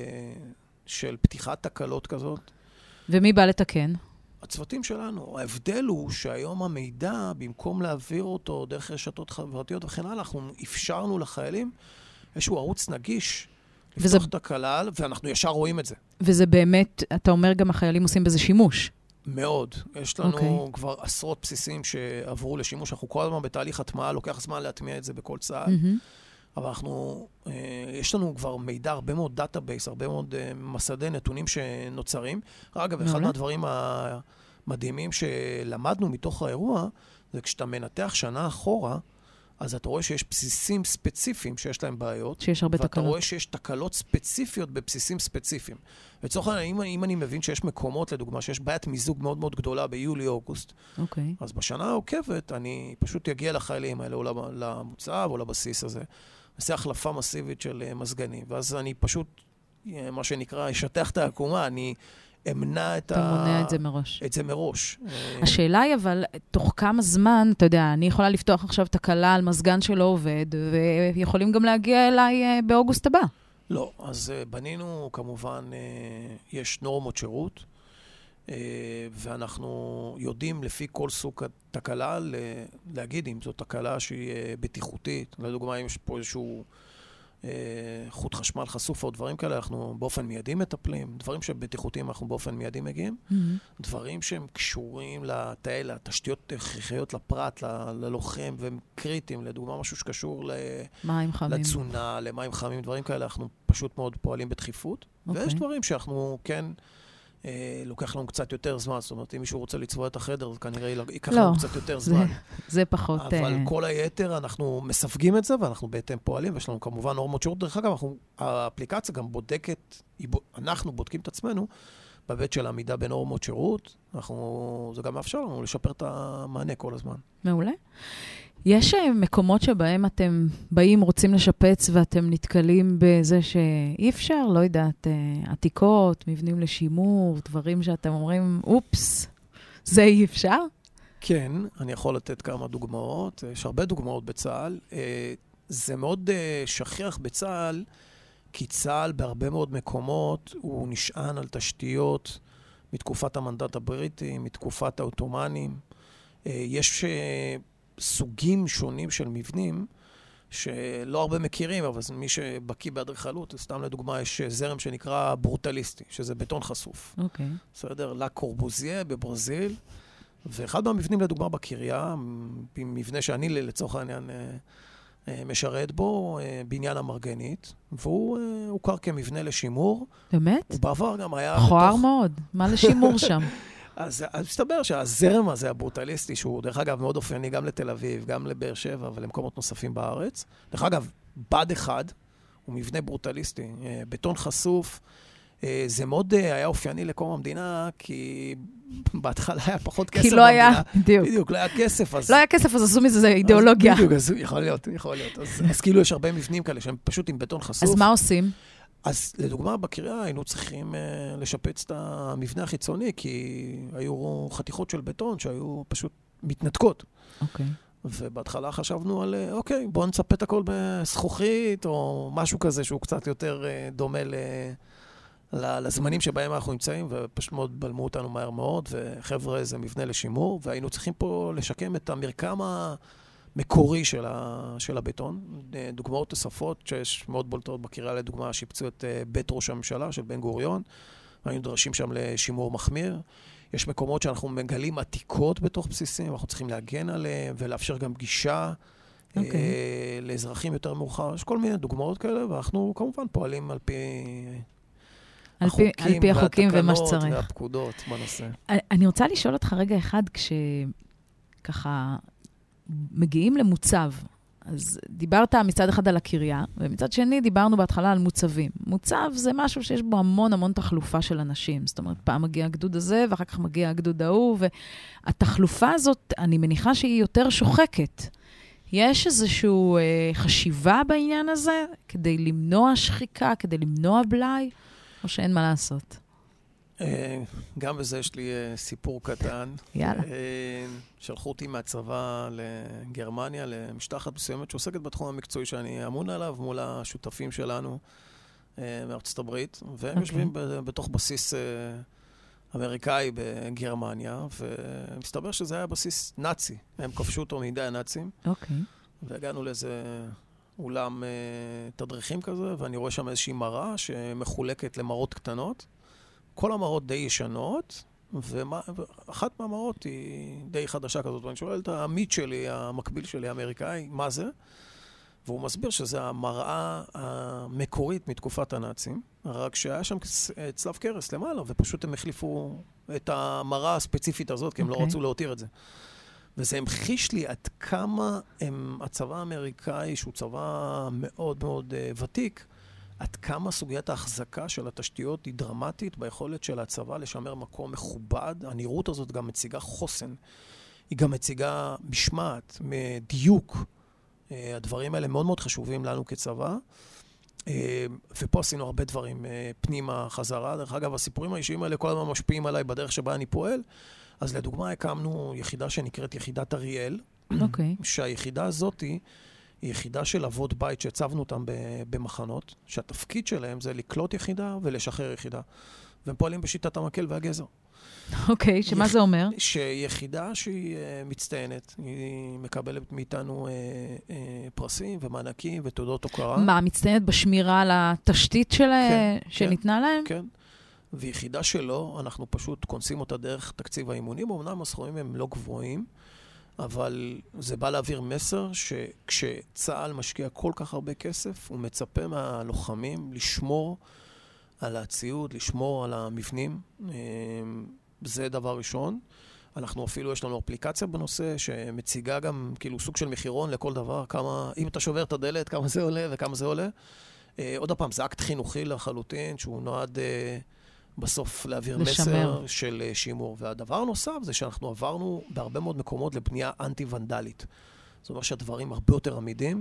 של פתיחת תקלות כזאת. ומי בא לתקן? הצוותים שלנו. ההבדל הוא שהיום המידע, במקום להעביר אותו דרך רשתות חברתיות וכן הלאה, אנחנו אפשרנו לחיילים איזשהו ערוץ נגיש לפתוח תקלה, ואנחנו ישר רואים את זה. וזה באמת, אתה אומר גם החיילים עושים בזה שימוש? מאוד. יש לנו כבר עשרות בסיסים שעברו לשימוש. אנחנו כל הזמן בתהליך הטמעה, לוקח זמן להטמיע את זה בכל צה"ל. אבל יש לנו כבר מידע, הרבה מאוד דאטאבייס, הרבה מאוד מסדי נתונים שנוצרים. אגב, אחד מהדברים המדהימים שלמדנו מתוך האירוע, זה כשאתה מנתח שנה אחורה, אז אתה רואה שיש בסיסים ספציפיים שיש להם בעיות. שיש הרבה תקלות. ואתה רואה שיש תקלות ספציפיות בבסיסים ספציפיים. לצורך העניין, אם אני מבין שיש מקומות, לדוגמה, שיש בעיית מיזוג מאוד מאוד גדולה ביולי-אוגוסט, אז בשנה העוקבת אני פשוט אגיע לחיילים האלה, או למוצב, או לבסיס הזה, עושה החלפה מסיבית של מזגנים, ואז אני פשוט, מה שנקרא, אשטח את העקומה, אני אמנע אתה מונע את זה מראש. את זה מראש. השאלה היא, אבל, תוך כמה זמן, אתה יודע, אני יכולה לפתוח עכשיו תקלה על מזגן שלא עובד, ויכולים גם להגיע אליי באוגוסט הבא. לא, אז בנינו, כמובן, יש נורמות שירות, ואנחנו יודעים לפי כל סוג תקלה להגיד אם זו תקלה שהיא בטיחותית. לדוגמה, אם יש פה איזשהו חוט חשמל חשוף או דברים כאלה, אנחנו באופן מיידי מטפלים. דברים שהם בטיחותיים, אנחנו באופן מיידי מגיעים. דברים שהם קשורים לתשתיות הכרחיות לפרט, ללוחם, והם קריטיים. לדוגמה, משהו שקשור לתזונה, למים חמים, דברים כאלה, אנחנו פשוט מאוד פועלים בדחיפות. ויש דברים שאנחנו כן לוקח לנו קצת יותר זמן. זאת אומרת, אם מישהו רוצה לצבוע את החדר, אז כנראה ייקח לנו קצת יותר זמן. זה פחות... אבל כל היתר, אנחנו מספגים את זה, ואנחנו בהתאם פועלים, ויש לנו כמובן נורמות שירות. דרך אגב, האפליקציה גם בודקת, אנחנו בודקים את עצמנו, בבית של עמידה בנורמות שירות, זה גם מאפשר לנו לשפר את המענה כל הזמן. מעולה. יש מקומות שבהם אתם באים, רוצים לשפץ, ואתם נתקלים בזה שאי אפשר, לא יודעת, עתיקות, מבנים לשימור, דברים שאתם אומרים, אופס, זה אי אפשר? כן, אני יכול לתת כמה דוגמאות. יש הרבה דוגמאות בצה"ל. זה מאוד שכיח בצה"ל, כי צה"ל בהרבה מאוד מקומות הוא נשען על תשתיות מתקופת המנדט הבריטי, מתקופת האוטומנים. יש סוגים שונים של מבנים שלא הרבה מכירים, אבל מי שבקיא באדריכלות, סתם לדוגמה, יש זרם שנקרא ברוטליסטי, שזה בטון חשוף. אוקיי. בסדר? לה קורבוזיה בברזיל, ואחד מהמבנים לדוגמה בקריה, מבנה שאני לצורך העניין משרת בו, בניין המרגנית, והוא הוכר כמבנה לשימור. באמת? ובעבר גם היה... חואר מאוד. מה לשימור שם? אז מסתבר שהזרם הזה, הברוטליסטי, שהוא דרך אגב מאוד אופייני גם לתל אביב, גם לבאר שבע ולמקומות נוספים בארץ. דרך אגב, בד אחד הוא מבנה ברוטליסטי, בטון חשוף. זה מאוד היה אופייני לקום המדינה, כי בהתחלה היה פחות כסף. כי לא היה, בדיוק. בדיוק, לא היה כסף. לא היה כסף, אז עשו מזה אידיאולוגיה. בדיוק, יכול להיות. אז כאילו יש הרבה מבנים כאלה שהם פשוט עם בטון חשוף. אז מה עושים? אז לדוגמה, בקריה היינו צריכים לשפץ את המבנה החיצוני, כי היו חתיכות של בטון שהיו פשוט מתנתקות. אוקיי. ובהתחלה חשבנו על, אוקיי, בואו נצפה את הכל בזכוכית, או משהו כזה שהוא קצת יותר דומה לזמנים שבהם אנחנו נמצאים, ופשוט מאוד בלמו אותנו מהר מאוד, וחבר'ה, זה מבנה לשימור, והיינו צריכים פה לשקם את המרקם מקורי של הבטון. דוגמאות נוספות שיש מאוד בולטות בקריה, לדוגמה, שיפצו את בית ראש הממשלה של בן גוריון, היינו דרשים שם לשימור מחמיר. יש מקומות שאנחנו מגלים עתיקות בתוך בסיסים, אנחנו צריכים להגן עליהם ולאפשר גם גישה לאזרחים יותר מאוחר. יש כל מיני דוגמאות כאלה, ואנחנו כמובן פועלים על פי החוקים ומה שצריך. והפקודות בנושא. אני רוצה לשאול אותך רגע אחד, כשככה מגיעים למוצב, אז דיברת מצד אחד על הקריה, ומצד שני דיברנו בהתחלה על מוצבים. מוצב זה משהו שיש בו המון תחלופה של אנשים. זאת אומרת, פעם מגיע הגדוד הזה, ואחר כך מגיע הגדוד ההוא, והתחלופה הזאת, אני מניחה שהיא יותר שוחקת. יש איזושהי חשיבה בעניין הזה, כדי למנוע שחיקה, כדי למנוע בלאי, או שאין מה לעשות? גם בזה יש לי סיפור קטן. יאללה. שלחו אותי מהצבא לגרמניה, למשלחת מסוימת שעוסקת בתחום המקצועי שאני אמון עליו, מול השותפים שלנו מארצות הברית, והם יושבים בתוך בסיס אמריקאי בגרמניה, ומסתבר שזה היה בסיס נאצי. הם כבשו אותו מידי הנאצים. אוקיי. והגענו לאיזה אולם תדריכים כזה, ואני רואה שם איזושהי מראה שמחולקת למראות קטנות. כל המראות די ישנות, ואחת מהמראות היא די חדשה כזאת, ואני שואל את העמית שלי, המקביל שלי, האמריקאי, מה זה? והוא מסביר שזה המראה המקורית מתקופת הנאצים, רק שהיה שם צלב קרס למעלה, ופשוט הם החליפו את המראה הספציפית הזאת, כי הם לא רצו להותיר את זה. וזה המחיש לי עד כמה הצבא האמריקאי, שהוא צבא מאוד מאוד ותיק, עד כמה סוגיית ההחזקה של התשתיות היא דרמטית ביכולת של הצבא לשמר מקום מכובד. הנראות הזאת גם מציגה חוסן. היא גם מציגה משמעת, דיוק. הדברים האלה מאוד מאוד חשובים לנו כצבא. ופה עשינו הרבה דברים פנימה חזרה. דרך אגב, הסיפורים האישיים האלה כל הזמן משפיעים עליי בדרך שבה אני פועל. אז לדוגמה, הקמנו יחידה שנקראת יחידת אריאל. שהיחידה הזאת היא יחידה של אבות בית שהצבנו אותם במחנות, שהתפקיד שלהם זה לקלוט יחידה ולשחרר יחידה. והם פועלים בשיטת המקל והגזר. אוקיי, שמה זה אומר? שיחידה שהיא מצטיינת, היא מקבלת מאיתנו פרסים ומענקים ותעודות הוקרה. מה, מצטיינת בשמירה על התשתית שניתנה להם? כן. ויחידה שלו, אנחנו פשוט כונסים אותה דרך תקציב האימונים, אמנם הסכומים הם לא גבוהים, אבל זה בא להעביר מסר שכשצה"ל משקיע כל כך הרבה כסף, הוא מצפה מהלוחמים לשמור על הציוד, לשמור על המבנים. זה דבר ראשון. אנחנו אפילו, יש לנו אפליקציה בנושא שמציגה גם כאילו סוג של מחירון לכל דבר, כמה, אם אתה שובר את הדלת, כמה זה עולה וכמה זה עולה. עוד פעם, זה אקט חינוכי לחלוטין, שהוא נועד בסוף להעביר מסר של שימור. והדבר הנוסף זה שאנחנו עברנו בהרבה מאוד מקומות לבנייה אנטי-ונדלית. זאת אומרת שהדברים הרבה יותר עמידים,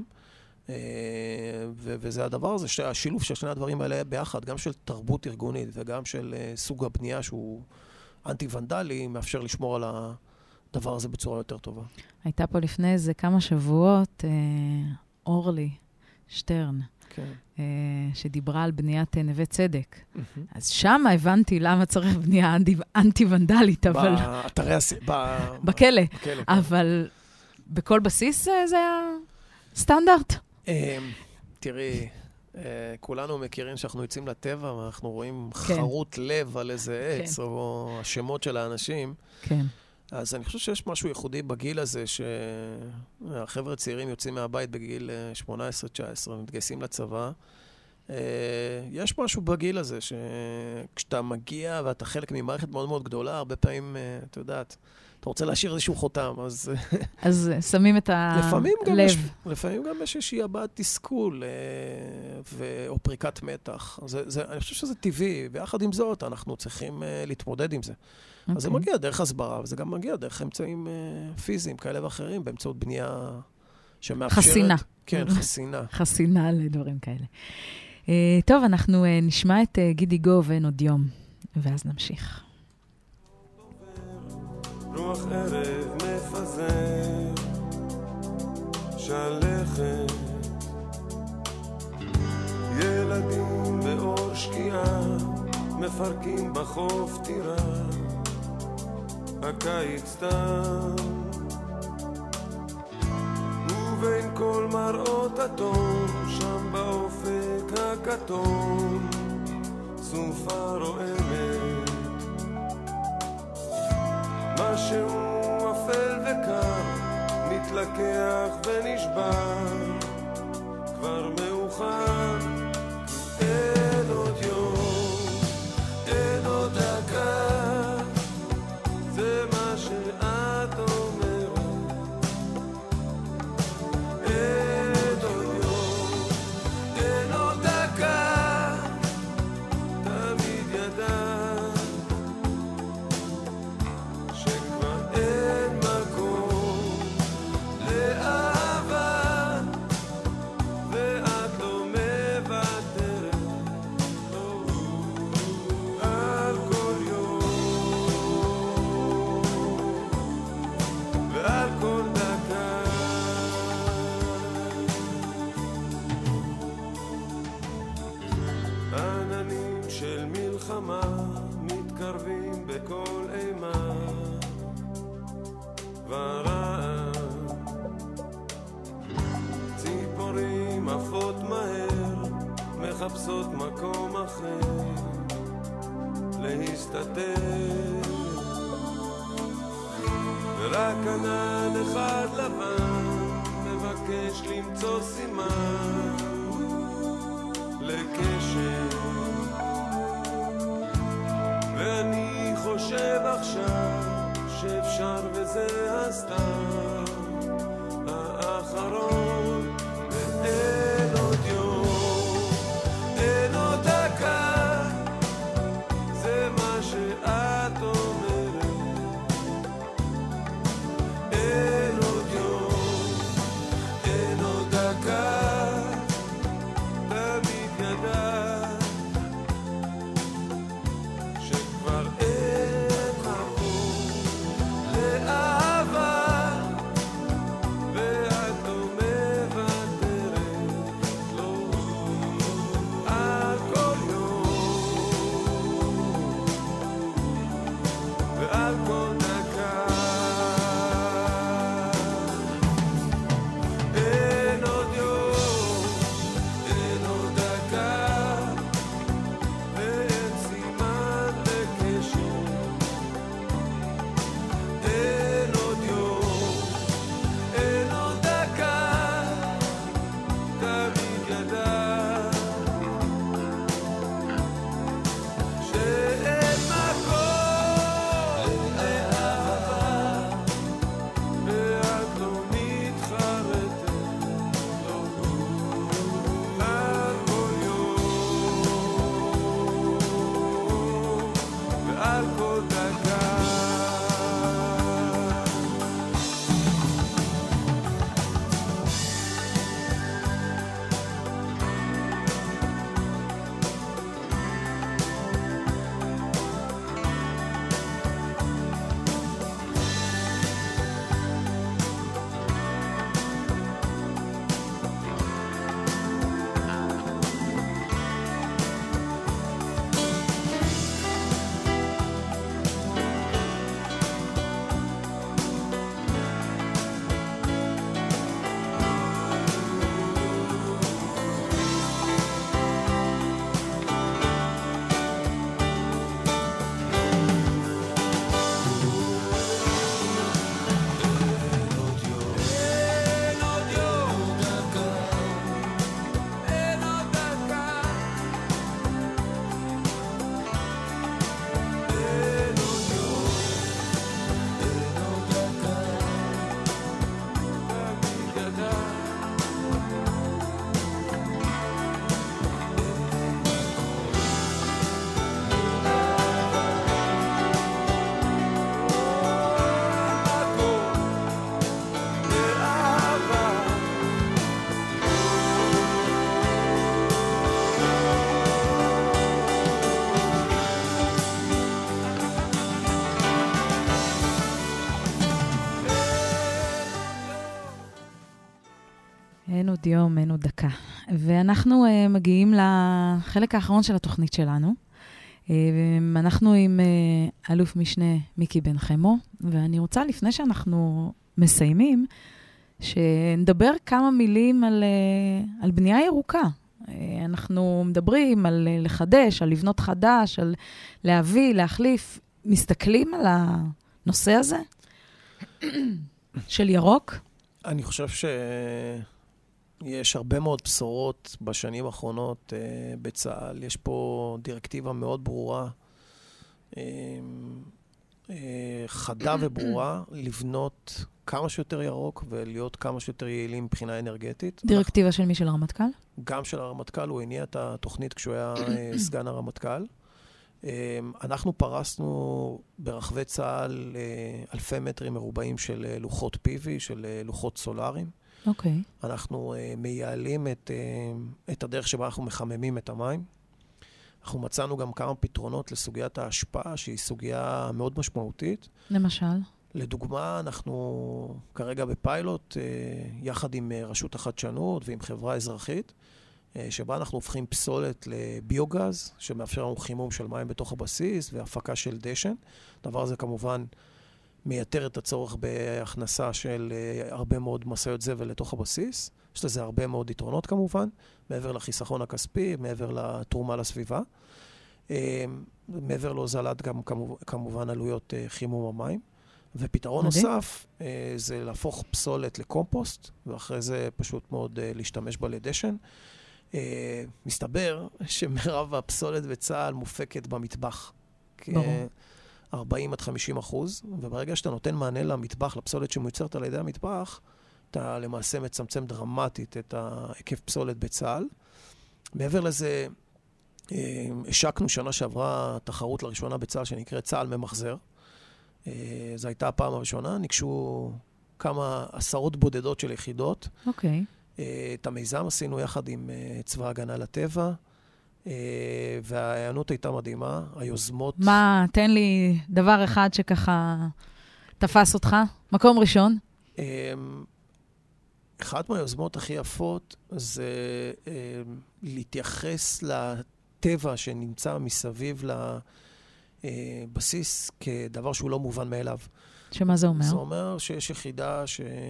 וזה הדבר הזה, השילוב של שני הדברים האלה ביחד, גם של תרבות ארגונית וגם של סוג הבנייה שהוא אנטי-ונדלי, מאפשר לשמור על הדבר הזה בצורה יותר טובה. הייתה פה לפני איזה כמה שבועות אורלי שטרן, שדיברה על בניית נווה צדק. אז שם הבנתי למה צריך בנייה אנטי-ונדלית, אבל... בכלא. אבל בכל בסיס זה הסטנדרט. תראי, כולנו מכירים שאנחנו יוצאים לטבע, ואנחנו רואים חרוט לב על איזה עץ, או השמות של האנשים. כן. אז אני חושב שיש משהו ייחודי בגיל הזה, שהחבר'ה צעירים יוצאים מהבית בגיל 18-19, ומתגייסים לצבא. יש משהו בגיל הזה, שכשאתה מגיע ואתה חלק ממערכת מאוד מאוד גדולה, הרבה פעמים, אתה יודעת, אתה רוצה להשאיר איזשהו חותם, אז שמים את הלב. לפעמים גם יש איזושהי הבעת תסכול, או פריקת מתח. אני חושב שזה טבעי, ויחד עם זאת, אנחנו צריכים להתמודד עם זה. אז זה מגיע דרך הסברה, וזה גם מגיע דרך אמצעים פיזיים כאלה ואחרים, באמצעות בנייה שמאפשרת... חסינה. כן, חסינה. חסינה לדברים כאלה. טוב, אנחנו נשמע את גידי גו ואין עוד יום, ואז נמשיך. רוח ערב מפזר, שלכת, ילדים באור שקיעה, מפרקים בחוף טירה, הקיץ תם, ובין כל מראות התום, שם באופק הכתום, סופה רועמת, משהו אפל וקר, מתלקח ונשבר, כבר מאוחר, אין עוד יום, אין עוד דקה, זה מה שאת אומרת, אין עוד יום, אין עוד דקה, תמיד ידעת שכבר אין מקום לאהבה, ואת לא מוותרת, לא, על כל יום ועל כל דקה. עננים של מלחמה מתקרבים בכל אימה ורעב, ציפורים עפות מהר, מחפשות מקום אחר להסתתר, ורק ענן אחד לבן מבקש יש למצוא סימן לקשר, ואני חושב עכשיו שאפשר וזה הסתם האחרון, ואין עוד יום, אין עוד דקה, זה מה שאת אומרת. אין עוד יום, אין עוד דקה, תמיד ידעת שכבר אין מקום לאהבה, ואת לא מוותרת לו על כל יום ועל כל דקה. אין עוד יום, אין עוד דקה, ואין סימן לקשר. אין עוד יום, אין עוד דקה, תמיד ידעת שאין מקום לאהבה, ואת לא מתחרטת לו על כל יום ועל כל דקה. אין עוד יום, אין עוד דקה, אין עוד יום, אין עוד דקה, תמיד ידעת מקום לאהבה. אין עוד יום, אין עוד דקה. ואנחנו מגיעים לחלק האחרון של התוכנית שלנו. אנחנו עם אלוף משנה מיקי בן חמו, ואני רוצה, לפני שאנחנו מסיימים, שנדבר כמה מילים על בנייה ירוקה. אנחנו מדברים על לחדש, על לבנות חדש, על להביא, להחליף. מסתכלים על הנושא הזה של ירוק? אני חושב שיש הרבה מאוד בשורות בשנים האחרונות בצה"ל. יש פה דירקטיבה מאוד ברורה, חדה וברורה, לבנות כמה שיותר ירוק ולהיות כמה שיותר יעילים מבחינה אנרגטית. דירקטיבה של מי? של הרמטכ"ל? גם של הרמטכ"ל, הוא הניע את התוכנית כשהוא היה סגן הרמטכ"ל. אנחנו פרסנו ברחבי צה"ל אלפי מטרים מרובעים של לוחות PV, של לוחות סולאריים. אוקיי. אנחנו מייעלים את הדרך שבה אנחנו מחממים את המים. אנחנו מצאנו גם כמה פתרונות לסוגיית ההשפעה, שהיא סוגיה מאוד משמעותית. למשל? לדוגמה, אנחנו כרגע בפיילוט, יחד עם רשות החדשנות ועם חברה אזרחית, שבה אנחנו הופכים פסולת לביוגז, שמאפשר לנו חימום של מים בתוך הבסיס והפקה של דשן. הדבר הזה כמובן מייתר את הצורך בהכנסה של הרבה מאוד משאיות זבל לתוך הבסיס. יש לזה הרבה מאוד יתרונות כמובן, מעבר לחיסכון הכספי, מעבר לתרומה לסביבה. מעבר להוזלת גם כמובן עלויות חימום המים. ופתרון נוסף זה להפוך פסולת לקומפוסט, ואחרי זה פשוט מאוד להשתמש בה לדשן. מסתבר שמרב הפסולת בצה"ל מופקת במטבח. כ-40-50%, וברגע שאתה נותן מענה למטבח, לפסולת שמיוצרת על ידי המטבח, אתה למעשה מצמצם דרמטית את ההיקף פסולת בצה"ל. מעבר לזה, השקנו שנה שעברה תחרות לראשונה בצה"ל שנקראת צה"ל ממחזר. זו הייתה הפעם הראשונה, ניגשו כמה עשרות בודדות של יחידות. אוקיי. את המיזם עשינו יחד עם צבא הגנה לטבע, וההיענות הייתה מדהימה, היוזמות... מה, תן לי דבר אחד שככה תפס אותך, מקום ראשון. אחת מהיוזמות הכי יפות זה להתייחס לטבע שנמצא מסביב לבסיס כדבר שהוא לא מובן מאליו. שמה זה אומר? זה אומר שיש יחידה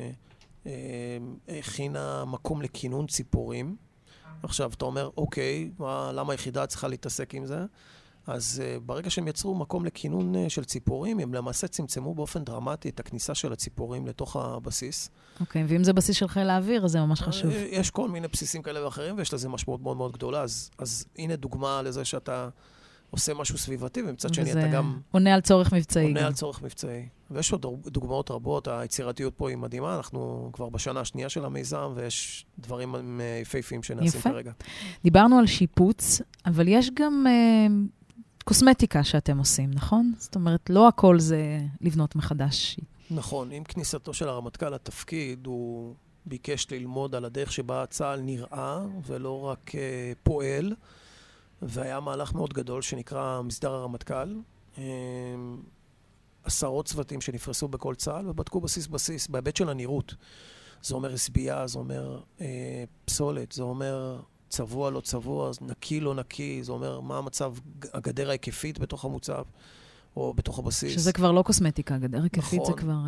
שהכינה מקום לכינון ציפורים. עכשיו, אתה אומר, אוקיי, למה היחידה צריכה להתעסק עם זה? אז ברגע שהם יצרו מקום לכינון של ציפורים, הם למעשה צמצמו באופן דרמטי את הכניסה של הציפורים לתוך הבסיס. אוקיי, ואם זה בסיס של חיל האוויר, אז זה ממש חשוב. יש כל מיני בסיסים כאלה ואחרים, ויש לזה משמעות מאוד מאוד גדולה. אז הנה דוגמה לזה שאתה עושה משהו סביבתי, ומצד שני אתה גם... עונה על צורך מבצעי. עונה על צורך מבצעי. ויש עוד דוגמאות רבות, היצירתיות פה היא מדהימה, אנחנו כבר בשנה השנייה של המיזם, ויש דברים יפהפיים שנעשים כרגע. דיברנו על שיפוץ, אבל יש גם קוסמטיקה שאתם עושים, נכון? זאת אומרת, לא הכל זה לבנות מחדש. נכון, עם כניסתו של הרמטכ"ל לתפקיד, הוא ביקש ללמוד על הדרך שבה צה"ל נראה, ולא רק פועל, והיה מהלך מאוד גדול שנקרא מסדר הרמטכ"ל. עשרות צוותים שנפרסו בכל צה"ל ובדקו בסיס בהיבט של הנראות. זה אומר הסבייה, זה אומר פסולת, זה אומר צבוע לא צבוע, נקי לא נקי, זה אומר מה המצב, הגדר ההיקפית בתוך המוצב או בתוך הבסיס. שזה כבר לא קוסמטיקה, גדר היקפית זה כבר...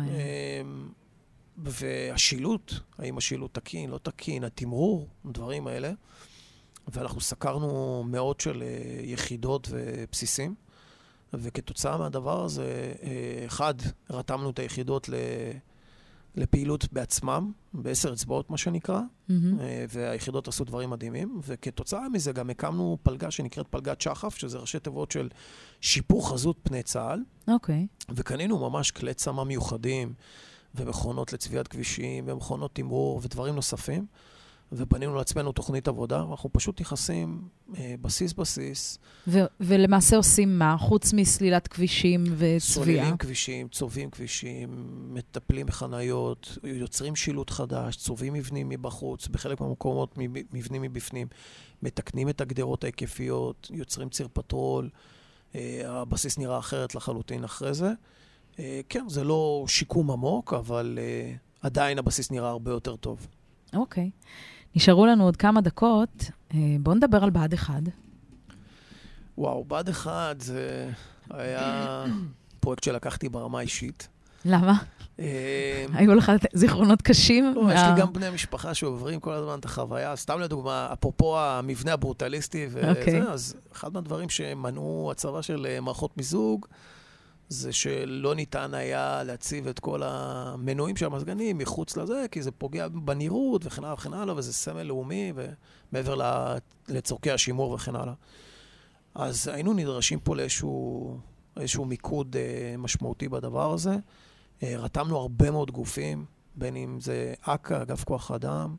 והשילוט, האם השילוט תקין, לא תקין, התמרור, דברים האלה. ואנחנו סקרנו מאות של יחידות ובסיסים, וכתוצאה מהדבר הזה, אחד, רתמנו את היחידות לפעילות בעצמם, ב10 אצבעות מה שנקרא, והיחידות עשו דברים מדהימים, וכתוצאה מזה גם הקמנו פלגה שנקראת פלגת שחף, שזה ראשי תיבות של שיפור חזות פני צה"ל. אוקיי. וקנינו ממש כלי צמ"ה מיוחדים, ומכונות לצביעת כבישים, ומכונות תמרור ודברים נוספים. ובנינו לעצמנו תוכנית עבודה, אנחנו פשוט נכנסים בסיס. ולמעשה עושים מה? חוץ מסלילת כבישים וצביעה? סוללים כבישים, צובעים כבישים, מטפלים בחניות, יוצרים שילוט חדש, צובעים מבנים מבחוץ, בחלק מהמקומות מבנים מבפנים, מתקנים את הגדרות ההיקפיות, יוצרים ציר פטרול, הבסיס נראה אחרת לחלוטין אחרי זה. כן, זה לא שיקום עמוק, אבל עדיין הבסיס נראה הרבה יותר טוב. אוקיי. נשארו לנו עוד כמה דקות. בואו נדבר על בה"ד 1. וואו, בה"ד 1 זה היה פרויקט שלקחתי ברמה אישית. למה? היו לך זיכרונות קשים? לא, יש לי גם בני משפחה שעוברים כל הזמן את החוויה. סתם לדוגמה, אפרופו המבנה הברוטליסטי וזה, אז אחד מהדברים שמנעו הצבה של מערכות מיזוג, זה שלא ניתן היה להציב את כל המנועים של המזגנים מחוץ לזה, כי זה פוגע בנראות וכן הלאה וכן הלאה, וזה סמל לאומי, ומעבר לצורכי השימור וכן הלאה. אז היינו נדרשים פה לאיזשהו מיקוד משמעותי בדבר הזה. רתמנו הרבה מאוד גופים, בין אם זה אכ"א, אגף כוח אדם,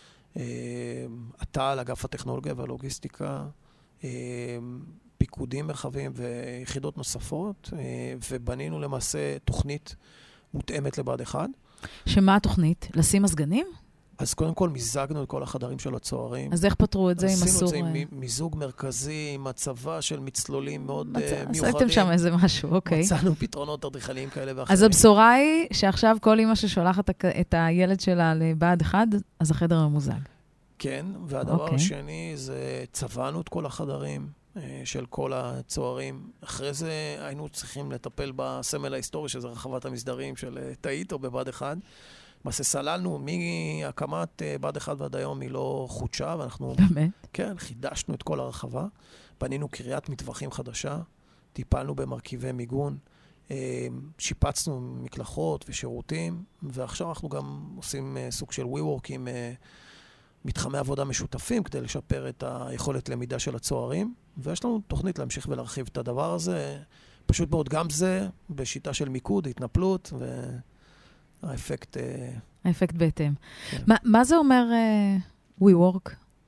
אט"ל, אגף הטכנולוגיה והלוגיסטיקה, פיקודים מרחבים ויחידות נוספות, ובנינו למעשה תוכנית מותאמת לבה"ד 1. שמה התוכנית? לשים מזגנים? אז קודם כל מיזגנו את כל החדרים של הצוערים. אז איך פתרו את זה עם אסור? עשינו את זה עם מיזוג מרכזי, עם הצבה של מצלולים מאוד מיוחדים. עשיתם שם איזה משהו, אוקיי. מצאנו פתרונות אדריכליים כאלה ואחרים. אז הבשורה היא שעכשיו כל אמא ששולחת את הילד שלה לבה"ד 1, אז החדר ממוזג. כן, והדבר השני זה צבענו את כל החדרים של כל הצוערים. אחרי זה היינו צריכים לטפל בסמל ההיסטורי, שזה רחבת המסדרים של תאית או בבה"ד 1. למעשה סללנו מהקמת בה"ד 1 ועד היום היא לא חודשה, ואנחנו... באמת? כן, חידשנו את כל הרחבה. בנינו קריית מטווחים חדשה, טיפלנו במרכיבי מיגון, שיפצנו מקלחות ושירותים, ועכשיו אנחנו גם עושים סוג של WeWork עם מתחמי עבודה משותפים, כדי לשפר את היכולת למידה של הצוערים, ויש לנו תוכנית להמשיך ולהרחיב את הדבר הזה. פשוט מאוד גם זה, בשיטה של מיקוד, התנפלות, והאפקט... האפקט בהתאם. כן. מה זה אומר WeWork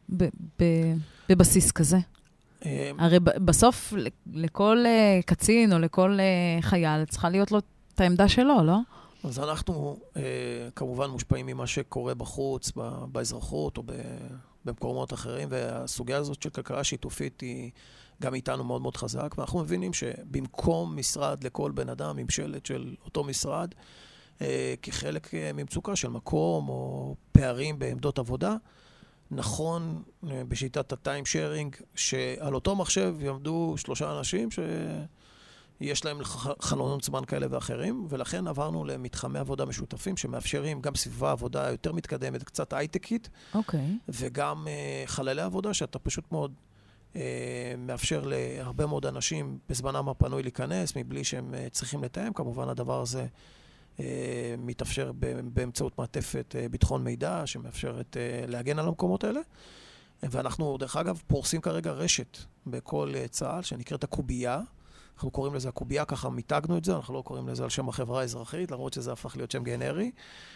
בבסיס כזה? הרי בסוף לכל קצין או לכל חייל צריכה להיות לו את העמדה שלו, לא? אז אנחנו כמובן מושפעים ממה שקורה בחוץ, באזרחות או במקומות אחרים, והסוגיה הזאת של כלכלה שיתופית היא גם איתנו מאוד מאוד חזק, ואנחנו מבינים שבמקום משרד לכל בן אדם, עם שלט של אותו משרד, כחלק ממצוקה של מקום או פערים בעמדות עבודה, נכון בשיטת הטיים שיירינג, שעל אותו מחשב יעמדו 3 אנשים שיש להם חלונות זמן כאלה ואחרים, ולכן עברנו למתחמי עבודה משותפים שמאפשרים גם סביבה עבודה יותר מתקדמת, קצת הייטקית, וגם חללי עבודה שאתה פשוט מאוד מאפשר להרבה מאוד אנשים בזמנם הפנוי להיכנס, מבלי שהם צריכים לתאם. כמובן הדבר הזה מתאפשר באמצעות מעטפת ביטחון מידע, שמאפשרת להגן על המקומות האלה. ואנחנו, דרך אגב, פורסים כרגע רשת בכל צה"ל, שנקראת הקובייה. אנחנו קוראים לזה הקובייה, ככה מיתגנו את זה, אנחנו לא קוראים לזה על שם החברה האזרחית, למרות שזה הפך להיות שם גנרי.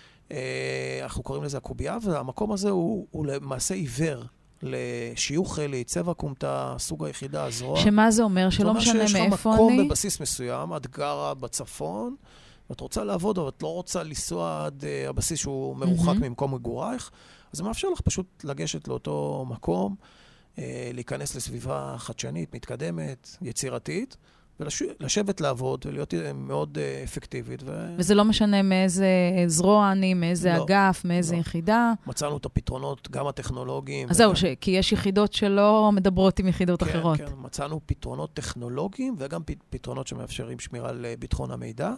אנחנו קוראים לזה הקובייה, והמקום הזה הוא למעשה עיוור לשיוך חלי, צבע קומטה, סוג היחידה, הזרוע. שמה זה אומר? שלא משנה מאיפה אני? שיש לך מקום בבסיס מסוים, את גרה בצפון, ואת רוצה לעבוד, אבל את לא רוצה לנסוע עד הבסיס שהוא מרוחק ממקום מגורייך, אז זה מאפשר לך פשוט לגשת לאותו מקום, להיכנס לסביבה חדשנית, מתקדמת, יצירתית, ולשבת לעבוד ולהיות מאוד אפקטיבית. וזה לא משנה מאיזה זרוע אני, מאיזה אגף, מאיזה יחידה. מצאנו את הפתרונות, גם הטכנולוגיים. אז זהו, כי יש יחידות שלא מדברות עם יחידות אחרות. כן, מצאנו פתרונות טכנולוגיים וגם פתרונות שמאפשרים שמירה על ביטחון המידע.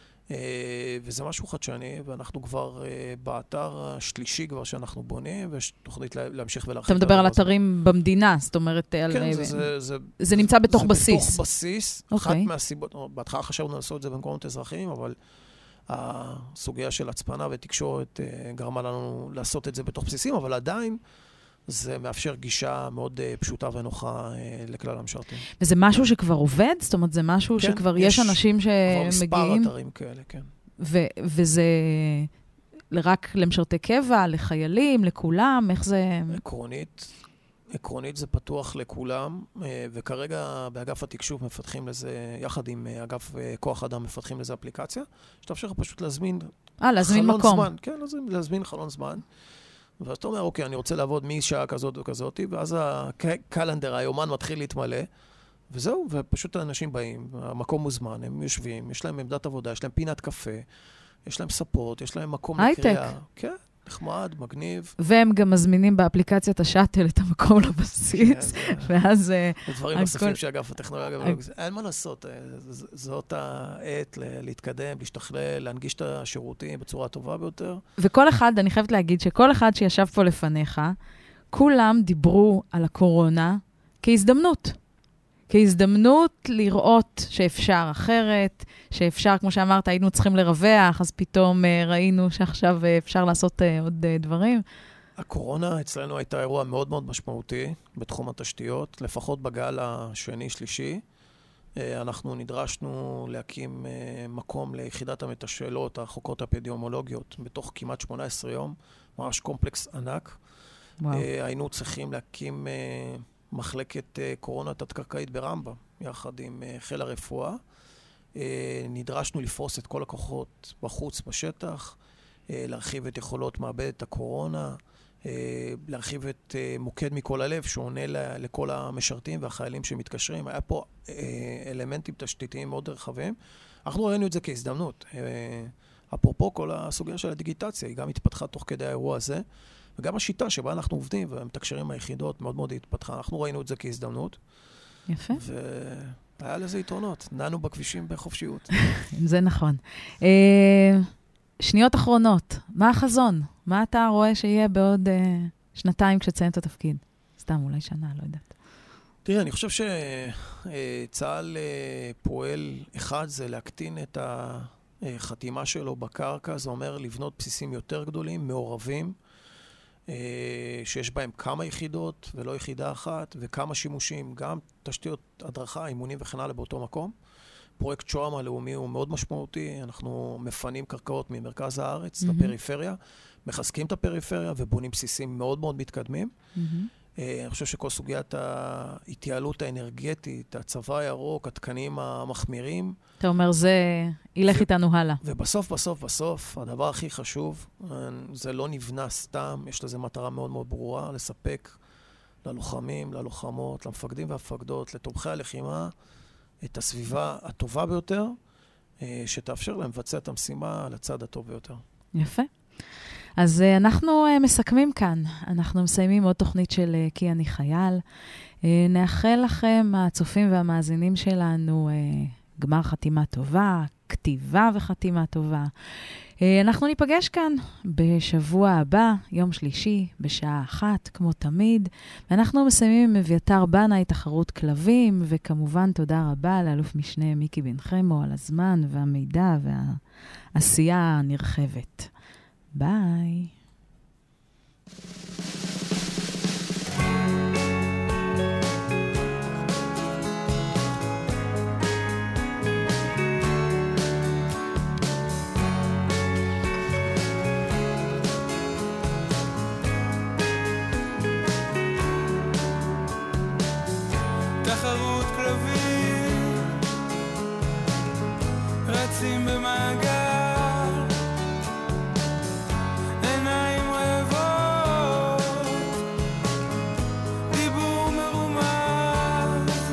וזה משהו חדשני, ואנחנו כבר באתר השלישי כבר שאנחנו בונים, ויש תוכנית להמשיך ולהרחיב. אתה מדבר על אתרים במדינה, זאת אומרת, כן, זה נמצא בתוך בסיס. זה בתוך בסיס. אחת מהסיבות, בהתחלה חשבנו לעשות את זה במקומות אזרחיים, אבל הסוגיה של הצפנה ותקשורת גרמה לנו לעשות את זה בתוך בסיסים, אבל עדיין זה מאפשר גישה מאוד פשוטה ונוחה לכלל המשרתים. וזה משהו שכבר עובד? זאת אומרת, זה משהו שכבר יש אנשים שמגיעים? כבר מספר אתרים כאלה, כן. וזה רק למשרתי קבע, לחיילים, לכולם? איך זה... עקרונית זה פתוח לכולם, וכרגע באגף התקשוב מפתחים לזה, יחד עם אגף כוח אדם מפתחים לזה אפליקציה, שתאפשר פשוט להזמין חלון זמן. כן, להזמין חלון זמן. ואז אתה אומר, אוקיי, אני רוצה לעבוד משעה כזאת וכזאת, ואז הקלנדר, היומן מתחיל להתמלא, וזהו, ופשוט האנשים באים, המקום מוזמן, הם יושבים, יש להם עמדת עבודה, יש להם פינת קפה, יש להם ספורט, יש להם מקום לקריאה. כן, נחמד, מגניב. והם גם מזמינים באפליקציית השאטל את המקום לבסיס, ואז... דברים נוספים שאגף הטכנולוגיה, אין מה לעשות, זאת העת להתקדם, להשתכלל, להנגיש את השירותים בצורה טובה ביותר. וכל אחד, אני חייבת להגיד שכל אחד שישב פה לפניך, כולם דיברו על הקורונה כהזדמנות. כהזדמנות לראות שאפשר אחרת, שאפשר, כמו שאמרת, היינו צריכים לרווח, אז פתאום ראינו שעכשיו אפשר לעשות עוד דברים. הקורונה אצלנו הייתה אירוע מאוד מאוד משמעותי בתחום התשתיות, לפחות בגל השני, שלישי. אנחנו נדרשנו להקים מקום ליחידת המתשאלות, החוקרות האפידמיולוגיות, בתוך כמעט 18 יום, ממש קומפלקס ענק. היינו צריכים להקים מחלקת קורונה תת-קרקעית ברמב"ם, יחד עם חיל הרפואה. נדרשנו לפרוס את כל הכוחות בחוץ, בשטח, להרחיב את יכולות מעבדת הקורונה, להרחיב את מוקד מכל הלב, שעונה לכל המשרתים והחיילים שמתקשרים. היה פה אלמנטים תשתיתיים מאוד רחבים. אנחנו ראינו את זה כהזדמנות. אפרופו כל הסוגיה של הדיגיטציה, היא גם התפתחה תוך כדי האירוע הזה, וגם השיטה שבה אנחנו עובדים ומתקשרים מהיחידות מאוד מאוד התפתחה. אנחנו ראינו את זה כהזדמנות. יפה. והיה לזה יתרונות. נענו בכבישים בחופשיות. זה נכון. שניות אחרונות. מה החזון? מה אתה רואה שיהיה בעוד שנתיים כשתסיים את התפקיד? סתם, אולי שנה, לא יודעת. תראה, אני חושב שצה"ל פועל אחד זה להקטין את החתימה שלו בקרקע, זה אומר לבנות בסיסים יותר גדולים, מעורבים, שיש בהם כמה יחידות ולא יחידה אחת, וכמה שימושים, גם תשתיות הדרכה, אימונים וכן הלאה באותו מקום. פרויקט שוהם הלאומי הוא מאוד משמעותי, אנחנו מפנים קרקעות ממרכז הארץ לפריפריה, מחזקים את הפריפריה ובונים בסיסים מאוד מאוד מתקדמים. אני חושב שכל סוגיית ההתייעלות האנרגטית, הצבא הירוק, התקנים המחמירים. אתה אומר, זה ילך איתנו הלאה. ובסוף, בסוף, בסוף, הדבר הכי חשוב, זה לא נבנה סתם, יש לזה מטרה מאוד מאוד ברורה, לספק ללוחמים, ללוחמות, למפקדים והמפקדות, לתומכי הלחימה, את הסביבה הטובה ביותר, שתאפשר להם לבצע את המשימה על הצד הטוב ביותר. יפה. אז אנחנו מסכמים כאן. אנחנו מסיימים עוד תוכנית של כי אני חייל. נאחל לכם, הצופים והמאזינים שלנו, גמר חתימה טובה, כתיבה וחתימה טובה. אנחנו ניפגש כאן בשבוע הבא, יום שלישי, בשעה 1, כמו תמיד. ואנחנו מסיימים עם אביתר בנאי, תחרות כלבים, וכמובן תודה רבה לאלוף משנה מיקי בן חמו על הזמן והמידע והעשייה הנרחבת. ביי. תחרות כלבים רצים במעגל, עיניים רעבות, דיבור מרומז,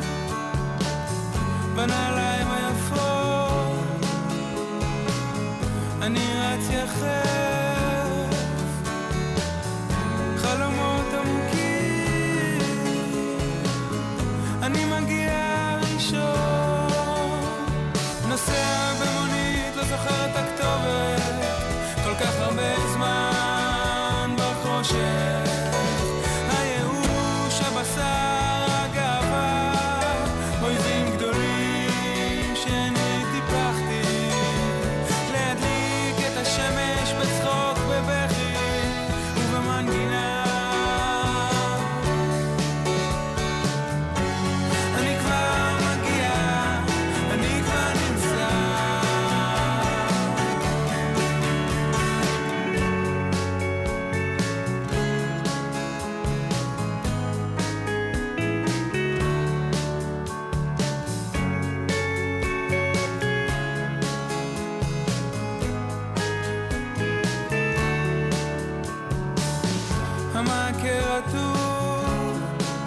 בנעליים היפות אני רץ יחף, חלומות עמוקים אני מגיע ראשון, נוסע במונית, לא זוכר את הכתובת, כל כך הרבה זמן בחושך, הייאוש, הבשר, הגאווה, אויבים גדולים שאני טיפחתי, להדליק את השמש בצחוק, בבכי ובמנגינה. אני כבר מגיע, אני כבר נמצא, המעקה רטוב,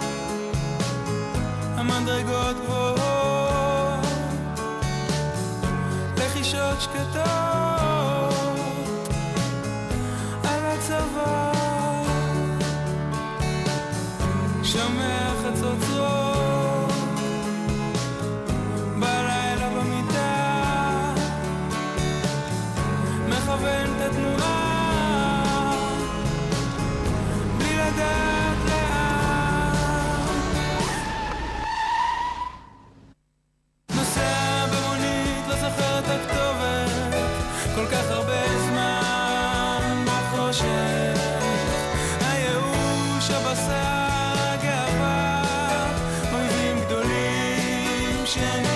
המדרגות גבוהות, לחישות שקטות על הצבא, שומע חצוצרות בלילה במיטה, מכוון את התנועה בלי לדעת לאן, נוסע במונית, לא זוכר את הכתובת, כל כך הרבה זמן בחושך, הייאוש, הבשר, הגאווה, אויבים גדולים שאני